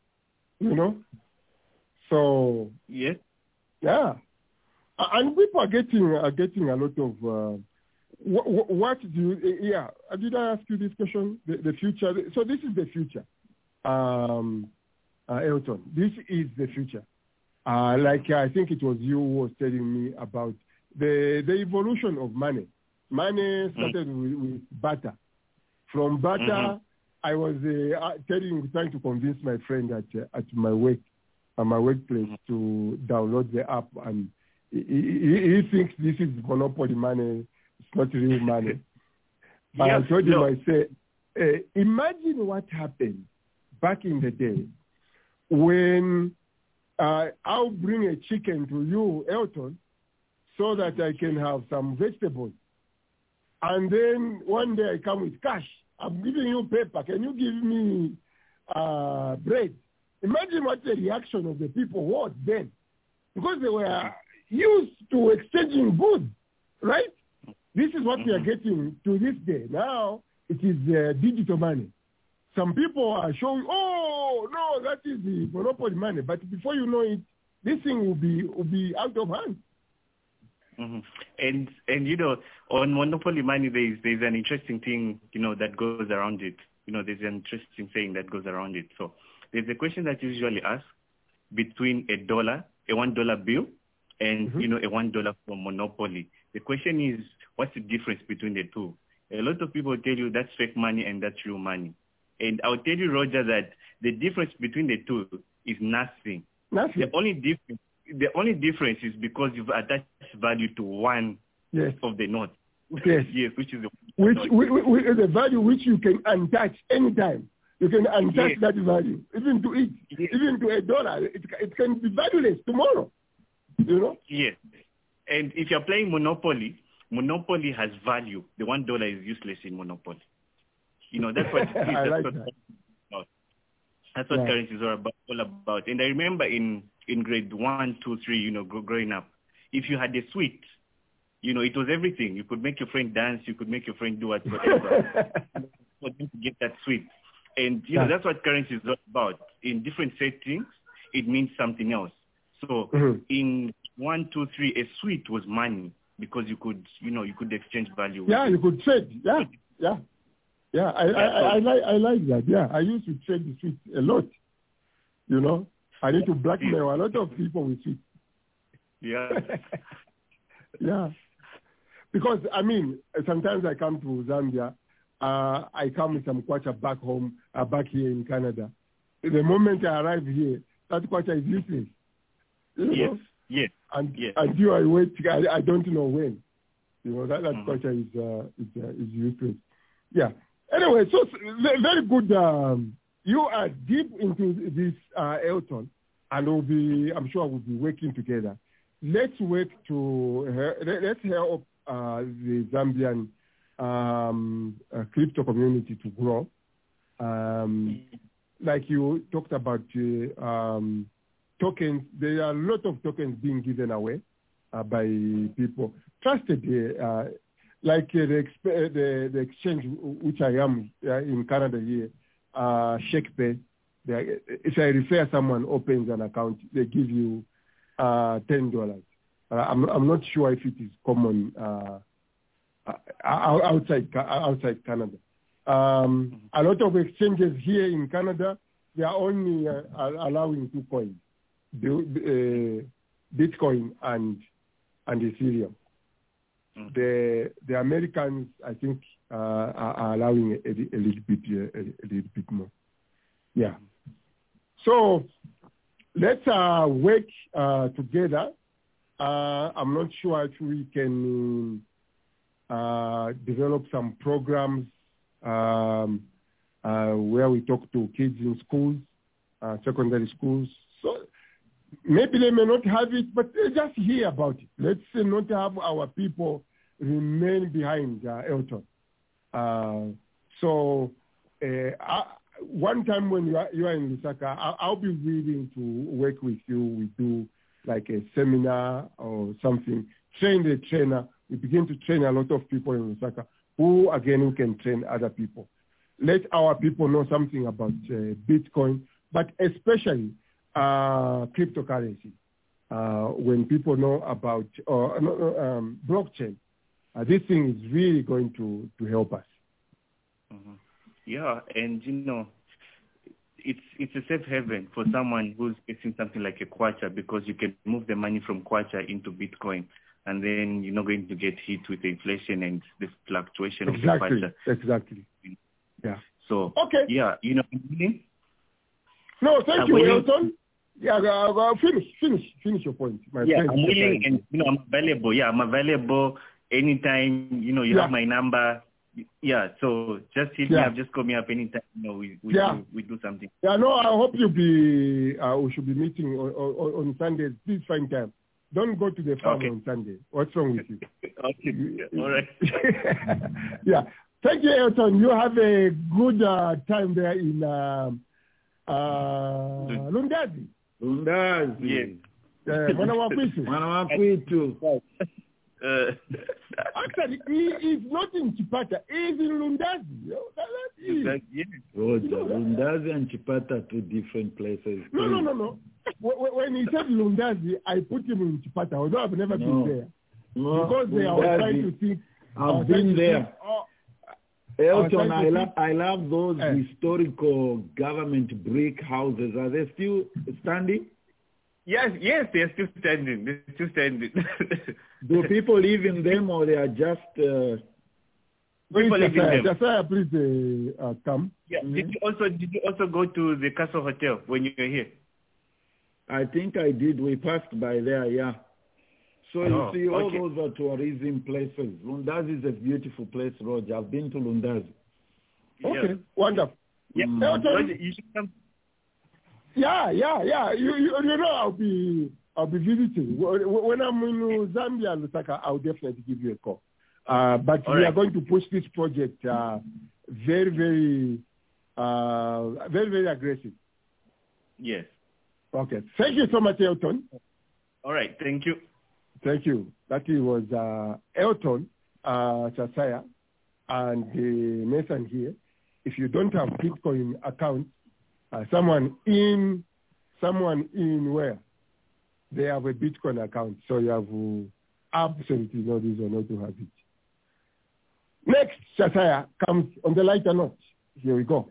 So yes. Yeah. And people are getting a lot of what do you? Yeah. Did I ask you this question? The future. So this is the future. Elton, this is the future. Like I think it was you who was telling me about the evolution of money. Money started with barter. From barter, I was trying to convince my friend at my workplace to download the app, and he thinks this is monopoly money. It's not real money. But I told him, I said, imagine what happened back in the day when I'll bring a chicken to you, Elton, so that I can have some vegetables. And then one day I come with cash. I'm giving you paper. Can you give me bread? Imagine what the reaction of the people was then. Because they were used to exchanging goods, right? This is what we are getting to this day. Now it is digital money. Some people are showing, oh, no, that is the monopoly money. But before you know it, this thing will be out of hand. And on monopoly money, there's an interesting thing, that goes around it. There's an interesting saying that goes around it. So there's a question that you usually ask between a $1 bill and, you know, a $1 from Monopoly. The question is, what's the difference between the two? A lot of people tell you that's fake money and that's real money. And I'll tell you, Roger, that the difference between the two is nothing. The only difference is because you've attached value to one of the notes. Yes. Yes, which is the value which you can untouch anytime. You can untouch that value, even to it, even to $1. It can be valueless tomorrow. You know? Yes. And if you're playing Monopoly, Monopoly has value. The $1 is useless in Monopoly. You know, that's what it is. I like that. That's what currency is all about. And I remember in grade 1, 2, 3, you know, growing up, if you had a sweet, you know, it was everything. You could make your friend dance. You could make your friend do whatever. For them to get that sweet. And, you know, that's what currency is all about. In different settings, it means something else. So in 1, 2, 3, a sweet was money because you could, you know, you could exchange value. Yeah, you could trade. Yeah. I like that. Yeah, I used to trade the sweet a lot. You know, I need to blackmail a lot of people with sweet. Yeah. Yeah. Because, I mean, sometimes I come to Zambia. I come with some kwacha back home, back here in Canada. The moment I arrive here, that kwacha is useless. You know? Yes. Until I wait, I don't know when. You know, that kwacha is useless. Yeah. Anyway, so very good. You are deep into this, Elton, and I'm sure we'll be working together. Let's work let's help the Zambian crypto community to grow. Like you talked about tokens, there are a lot of tokens being given away by people. Trusted, like the exchange which I am in Canada here, ShakePay. If I refer someone opens an account, they give you $10. I'm not sure if it is common outside Canada. A lot of exchanges here in Canada, they are only allowing 2 coins, Bitcoin and Ethereum. The Americans, I think, are allowing a little bit more. Yeah. So let's work together. I'm not sure if we can develop some programs where we talk to kids in schools, secondary schools. So maybe they may not have it, but they just hear about it. Let's not have our people remain behind Elton. One time when you are in Lusaka, I'll be willing to work with you. We do like a seminar or something. Train the trainer. We begin to train a lot of people in Lusaka who can train other people. Let our people know something about Bitcoin, but especially cryptocurrency. When people know about blockchain, this thing is really going to help us. Yeah, and you know, it's a safe haven for someone who's facing something like a kwacha because you can move the money from kwacha into Bitcoin, and then you're not going to get hit with the inflation and the fluctuation of the kwacha. Exactly. Yeah. So okay. Yeah, you know. No, thank you, Elton. Yeah, finish your point. My friend. I'm willing, and you know, I'm available. Yeah, I'm available anytime. You know, you have my number. Yeah, so just hit me up, just call me up anytime. You know, we do something. Yeah, no, I hope we should be meeting on Sundays. Please find time. Don't go to the farm on Sunday. What's wrong with you? Okay, all right. Yeah, thank you, Elton. You have a good time there in Lundazi. Lundazi. Yes. Mwanawakwitu. Actually, he is not in Chipata. He is in Lundazi. Lundazi and Chipata are 2 different places. No. When he said Lundazi, I put him in Chipata, although I've never been there. Because they are trying to think. I've been there. Elton, I love those historical government brick houses. Are they still standing? Yes, they're still standing. Do people live in them or they are just... people live in them. Josiah, please come. Yeah. Mm-hmm. Did you also go to the Castle Hotel when you were here? I think I did. We passed by there, yeah. So you see, all those are tourism places. Lundazi is a beautiful place, Roger. I've been to Lundazi. Okay, wonderful. Yeah, Roger, you should come. Yeah. You know, I'll be visiting. When I'm in Zambia and Lusaka, I'll definitely give you a call. But we are going to push this project very, very aggressive. Yes. Okay. Thank you so much, Elton. All right. Thank you. Thank you. That was Elton Chasaya and Nathan here. If you don't have Bitcoin account, someone in where they have a Bitcoin account, so you have absolutely no reason not to have it. Next, Chasaya comes on the lighter note. Here we go.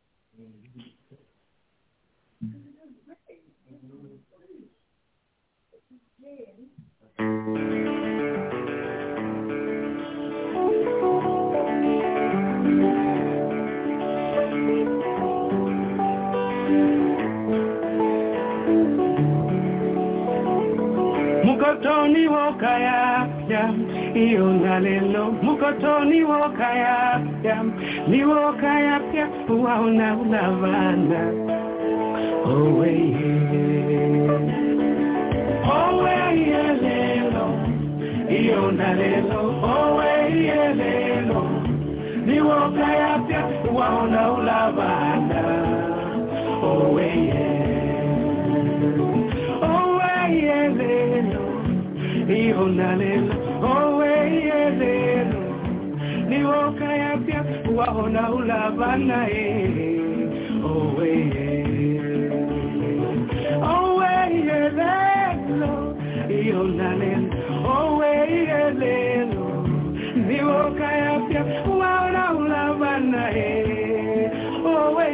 Mukotoni wokaya yam ionalelo mukotoni wokaya yam ni wokaya pia waona unavana owe lelo ionalelo owe lelo ni wokaya pia waona unavana owe lelo ionalelo owe lelo ni wokaya pia waona ulabana owe lelo ionalelo owe lelo ni wokaya pia waona ulabana owe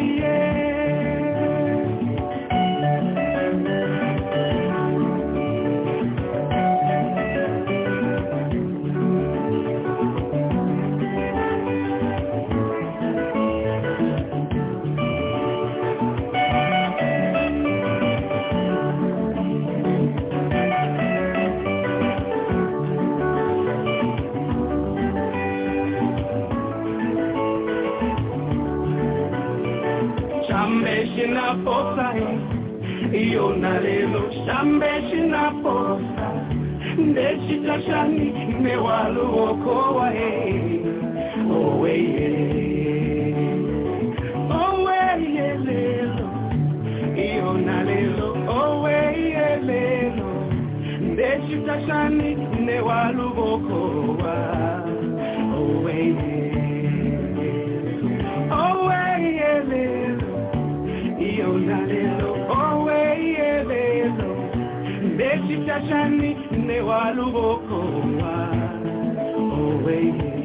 Shina posa ionalelo shambe shina posa ndechita shani mewalu okowa owe lelo ionalelo owe lelo ndechita shani mewalu okowa owe lelo ionalelo owe lelo ndechita shani newalubokowa owe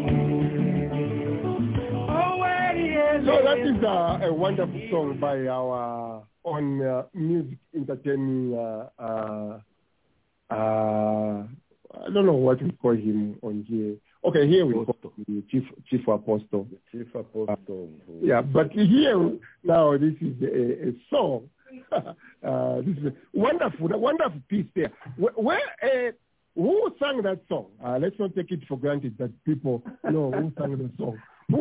lelo. So that is a wonderful song by our own music entertaining I don't know what we call him on here. Okay, here we go. Chief Apostle. Chief Apostle. Yeah, but here now this is a song. This is a wonderful piece there. Who sang that song? Let's not take it for granted that people know who sang the song.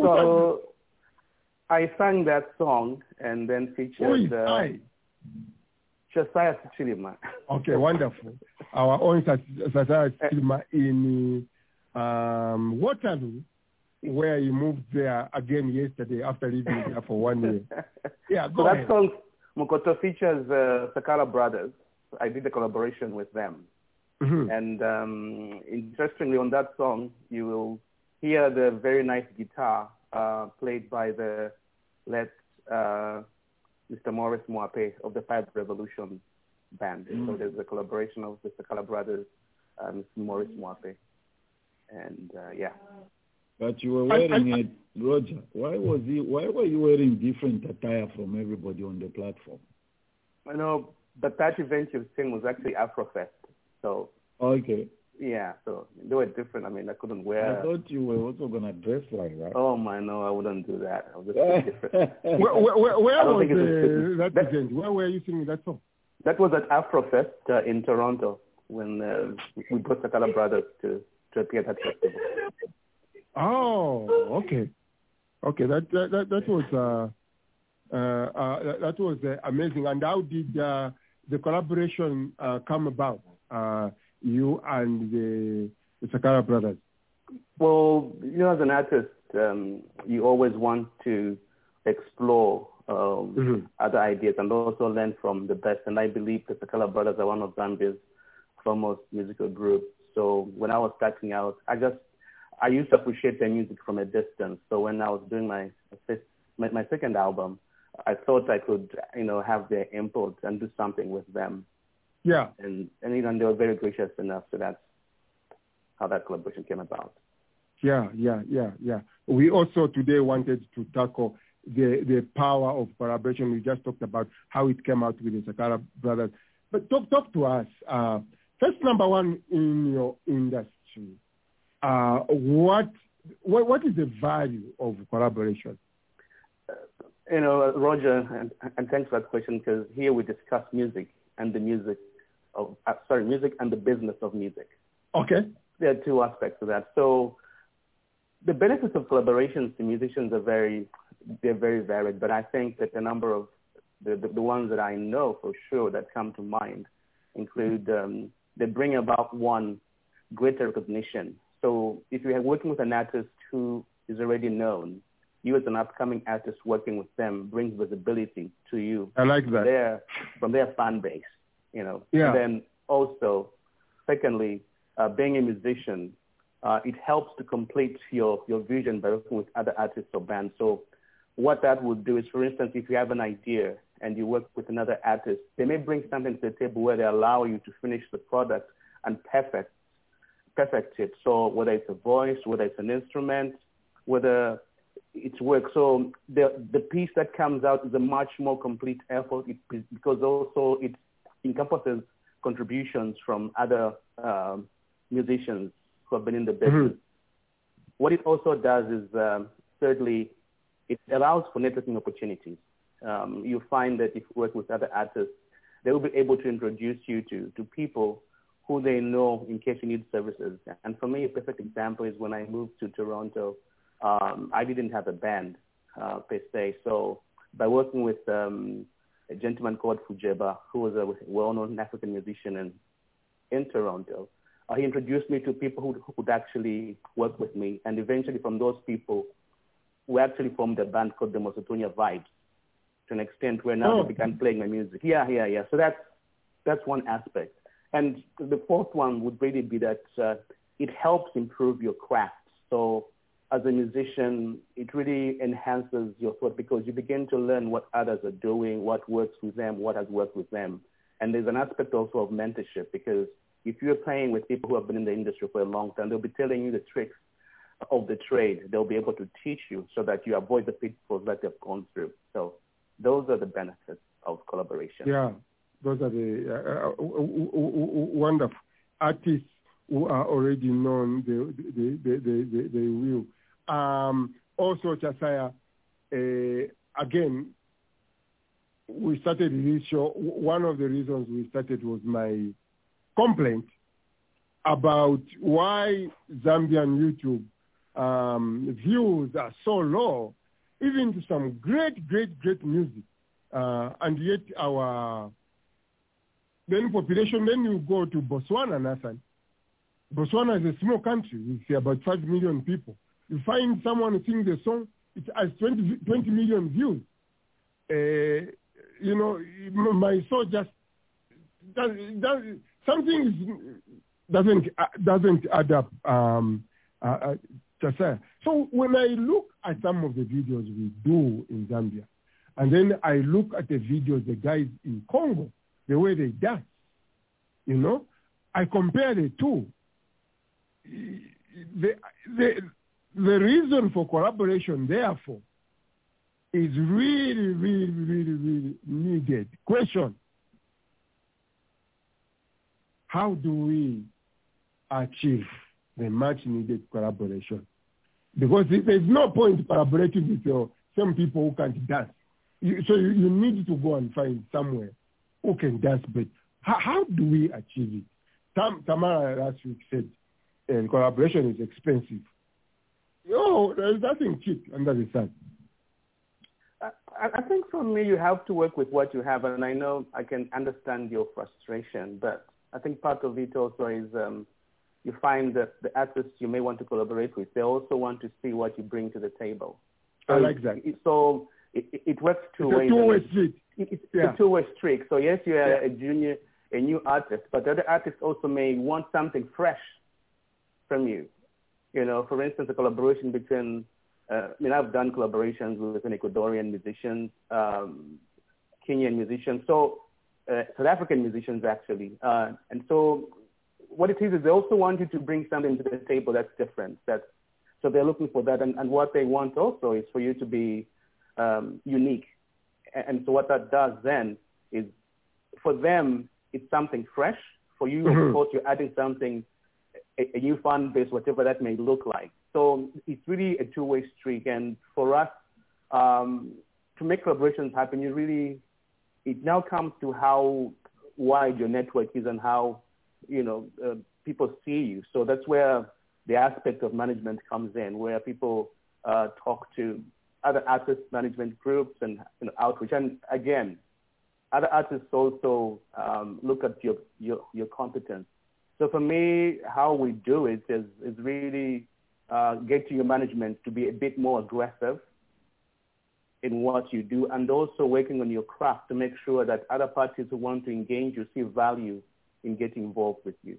I sang that song and then featured... Who is I? Josiah Chilima. Okay, wonderful. Our own Josiah Chilima in Waterloo, where he moved there again yesterday after living there for 1 year. Yeah, go ahead. That song, Mukoto, features Sakala Brothers. I did a collaboration with them. Mm-hmm. And interestingly, on that song, you will hear the very nice guitar played by the late Mr. Morris Mwape of the Five Revolution Band. Mm-hmm. So there's a collaboration of the Sakala Brothers, Mr. Morris Mwape. And yeah. But you were wearing it, Roger. Why were you wearing different attire from everybody on the platform? I know But that event you've seen was actually Afrofest. So. Okay. Yeah, so they were different. I mean, I couldn't wear. I thought you were also gonna dress like that. Oh my, no, I wouldn't do that. I was just different. Where was that event? Where were you singing that song? That was at Afrofest in Toronto when we brought Sakala Brothers to appear at that festival. Oh, okay. That was amazing. And how did the collaboration come about? You and the Sakala Brothers? Well, as an artist, you always want to explore other ideas and also learn from the best. And I believe the Sakala Brothers are one of Zambia's foremost musical groups. So when I was starting out, I used to appreciate their music from a distance. So when I was doing my second album, I thought I could, have their input and do something with them. Yeah. And they were very gracious enough, so that's how that collaboration came about. Yeah. We also today wanted to tackle the power of collaboration. We just talked about how it came out with the Sakala Brothers. But talk to us. First, number one, in your industry, what is the value of collaboration? Roger, and thanks for that question, because here we discuss music and the music and the business of music. Okay. There are two aspects to that. So the benefits of collaborations to musicians they're very varied, but I think that the number of the ones that I know for sure that come to mind include they bring about one, greater recognition. So if you are working with an artist who is already known, you as an upcoming artist working with them brings visibility to you. I like that. From their fan base, Yeah. And then also, secondly, being a musician, it helps to complete your vision by working with other artists or bands. So what that would do is, for instance, if you have an idea and you work with another artist, they may bring something to the table where they allow you to finish the product and perfect it. So whether it's a voice, whether it's an instrument, whether it's work. So the piece that comes out is a much more complete effort because also it encompasses contributions from other musicians who have been in the business. What it also does is, thirdly, it allows for networking opportunities. You find that if you work with other artists, they will be able to introduce you to people who they know in case you need services. And for me, a perfect example is when I moved to Toronto, I didn't have a band per se. So by working with a gentleman called Fujeba, who was a well-known African musician in Toronto, he introduced me to people who could actually work with me. And eventually from those people, we actually formed a band called the Mosotonia Vibes to an extent where now they began playing my music. Yeah. So that's one aspect. And the fourth one would really be that it helps improve your craft. So as a musician, it really enhances your thought because you begin to learn what others are doing, what works with them, what has worked with them. And there's an aspect also of mentorship because if you're playing with people who have been in the industry for a long time, they'll be telling you the tricks of the trade. They'll be able to teach you so that you avoid the pitfalls that they've gone through. So those are the benefits of collaboration. Yeah, those are the wonderful artists who are already known. They will. Also, Chasaya, again, we started this show. One of the reasons we started was my complaint about why Zambian YouTube views are so low, even to some great music. And yet our population, then you go to Botswana, Nathan. Botswana is a small country with about 5 million people. You find someone who sings a song, it has 20 million views. My soul just something doesn't add up. So when I look at some of the videos we do in Zambia, and then I look at the videos the guys in Congo, the way they dance, I compare the two. The reason for collaboration, therefore, is really, really, really, really needed. Question: how do we achieve the much-needed collaboration? Because there's no point collaborating with some people who can't dance. So you need to go and find somewhere who can dance, but how do we achieve it? Tamara last week said collaboration is expensive. There's nothing cheap under the sun. I think for me, you have to work with what you have, and I know I can understand your frustration, but I think part of it also is you find that the artists you may want to collaborate with, they also want to see what you bring to the table. So I like that. So it works two ways. It's a two-way street. It's a two-way street. So yes, you are a new artist, but the other artists also may want something fresh from you. For instance, a collaboration between, I've done collaborations with an Ecuadorian musicians, Kenyan musicians, so South African musicians actually. And so what it is they also want you to bring something to the table that's different. So they're looking for that. And what they want also is for you to be unique. And so what that does then is, for them, it's something fresh. For you, of course, you're adding something, a new fan base, whatever that may look like. So it's really a two-way street. And for us, to make collaborations happen, it now comes to how wide your network is and how, people see you. So that's where the aspect of management comes in, where people talk to other artist management groups and outreach. And again, other artists also look at your competence. So for me, how we do it is really get to your management to be a bit more aggressive in what you do, and also working on your craft to make sure that other parties who want to engage you see value in getting involved with you.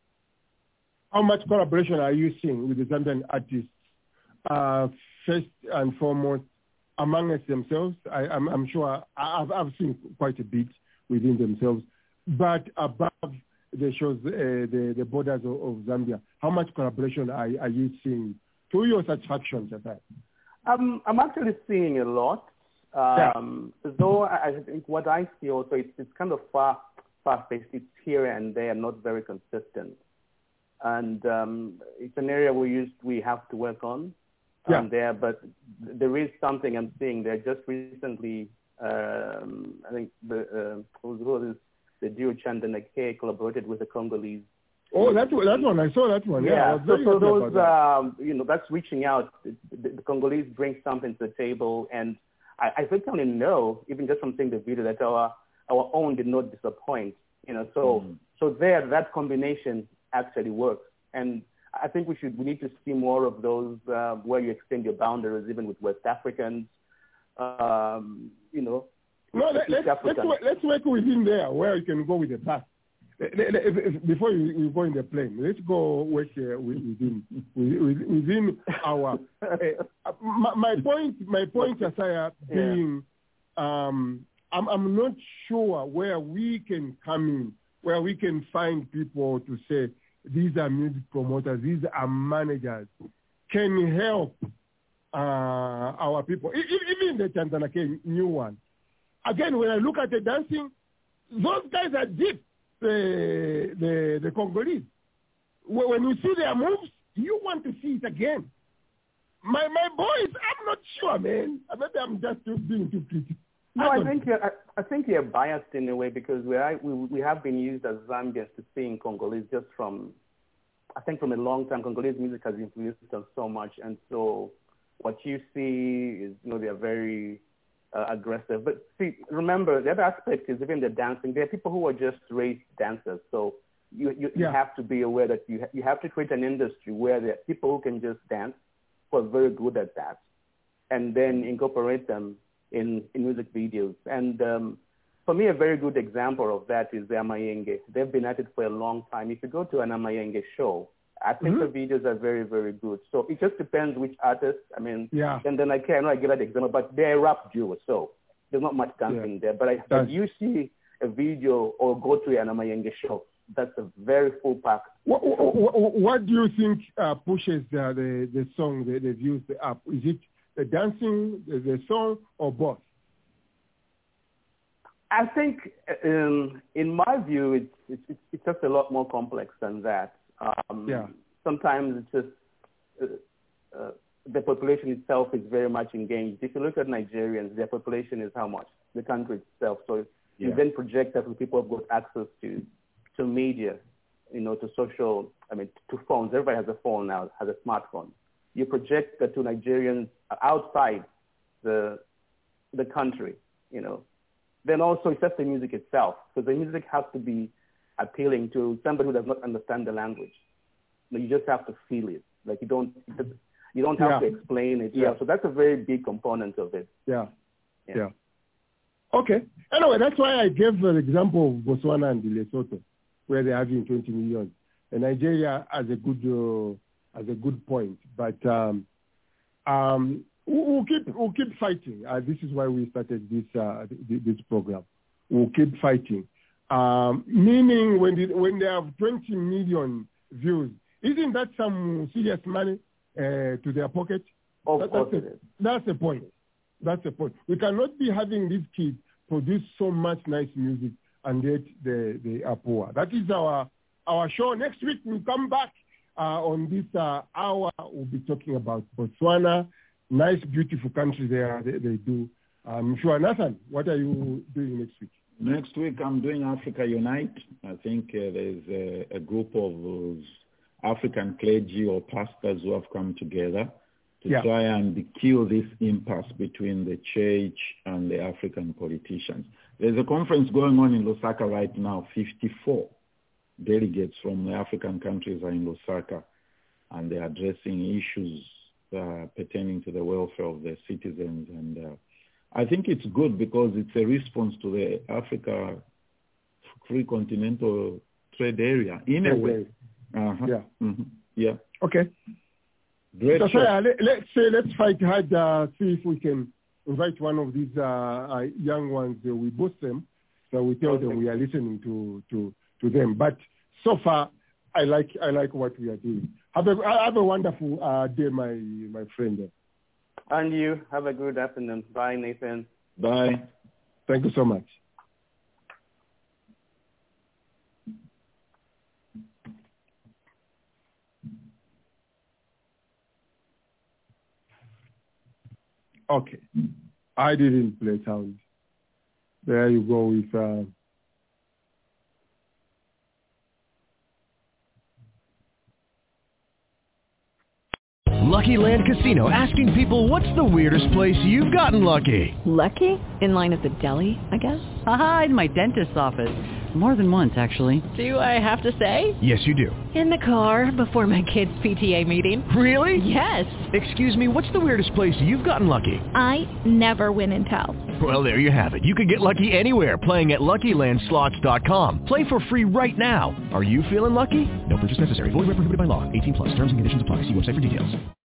How much collaboration are you seeing with the Zambian artists, first and foremost, among themselves? I'm sure I've seen quite a bit within themselves, but above the shows, the borders of Zambia, how much collaboration are you seeing to your satisfaction, Jatai? I'm actually seeing a lot. Though I think what I see also, it's kind of fast-paced. It's here and there, not very consistent. And it's an area we have to work on there, but there is something I'm seeing there. Just recently, I think the duo Chandanake collaborated with the Congolese. Oh, that one. I saw that one. Yeah. So those, that's reaching out. The Congolese bring something to the table, and I certainly know, even just from seeing the video, that our own did not disappoint. So there, that combination actually works, and I think we need to see more of those where you extend your boundaries, even with West Africans. No, let's work within there where you can go with the bus. Before you go in the plane, let's go work within our. My point, Asaya, being, I'm not sure where we can come in, where we can find people to say these are music promoters, these are managers, can help our people. Even the Chandanake new one. Again, when I look at the dancing, those guys are deep. The Congolese. When you see their moves, you want to see it again. My boys, I'm not sure, man. Maybe I'm just being too critical. No, I think you're biased in a way, because we have been used as Zambians to seeing Congolese just from a long time. Congolese music has influenced us so much, and so what you see is, they are very aggressive. But see, remember, the other aspect is even the dancing. There are people who are just raised dancers. So you have to be aware that you have to create an industry where there are people who can just dance, who are very good at that, and then incorporate them in music videos. And for me, a very good example of that is the Amayenge. They've been at it for a long time. If you go to an Amayenge show, I think the videos are very, very good. So it just depends which artist. I mean, and then I give that example, but they're a rap duo, so there's not much dancing there. But you see a video or go to an Amayenge show, that's a very full pack. What do you think pushes the song, the views, the app? Is it the dancing, the song, or both? I think, in my view, it's just a lot more complex than that. Sometimes it's just the population itself is very much engaged. If you look at Nigerians, their population is how much? The country itself. So you then project that people have got access to media, to social, to phones. Everybody has a phone now, has a smartphone. You project that to Nigerians outside the country, Then also it's just the music itself, because the music has to be appealing to somebody who does not understand the language. You just have to feel it. Like you don't have to explain it. So that's a very big component of it. Yeah. Okay. Anyway, that's why I gave the example of Botswana and Lesotho, where they're having 20 million. And Nigeria has a good point, but we'll keep fighting. This is why we started this program. We'll keep fighting. Meaning, when they have 20 million views, isn't that some serious money to their pocket? Of course it is. That's the point. We cannot be having these kids produce so much nice music and yet they are poor. That is our show. Next week we'll come back on this hour. We'll be talking about Botswana. Nice, beautiful country they do. I'm sure. Nathan, what are you doing next week? Next week I'm doing Africa Unite. I think there's a group of African clergy or pastors who have come together to try and kill this impasse between the church and the African politicians. There's a conference going on in Lusaka right now. 54 delegates from the African countries are in Lusaka, and they're addressing issues pertaining to the welfare of their citizens. And I think it's good because it's a response to the Africa Free Continental Trade Area in a way. Okay. Great. So let's fight hard. See if we can invite one of these young ones. We boost them, so we tell them we are listening to them. But so far, I like what we are doing. Have a wonderful day, my friend. And you have a good afternoon. Bye, Nathan. Bye. Thank you so much. Okay. I didn't play sound. There you go with... Lucky Land Casino, asking people, what's the weirdest place you've gotten lucky? Lucky? In line at the deli, I guess? Aha, in my dentist's office. More than once, actually. Do I have to say? Yes, you do. In the car before my kids' PTA meeting. Really? Yes. Excuse me, what's the weirdest place you've gotten lucky? I never win and tell. Well, there you have it. You can get lucky anywhere, playing at LuckyLandSlots.com. Play for free right now. Are you feeling lucky? No purchase necessary. Void where prohibited by law. 18+. Terms and conditions apply. See website for details.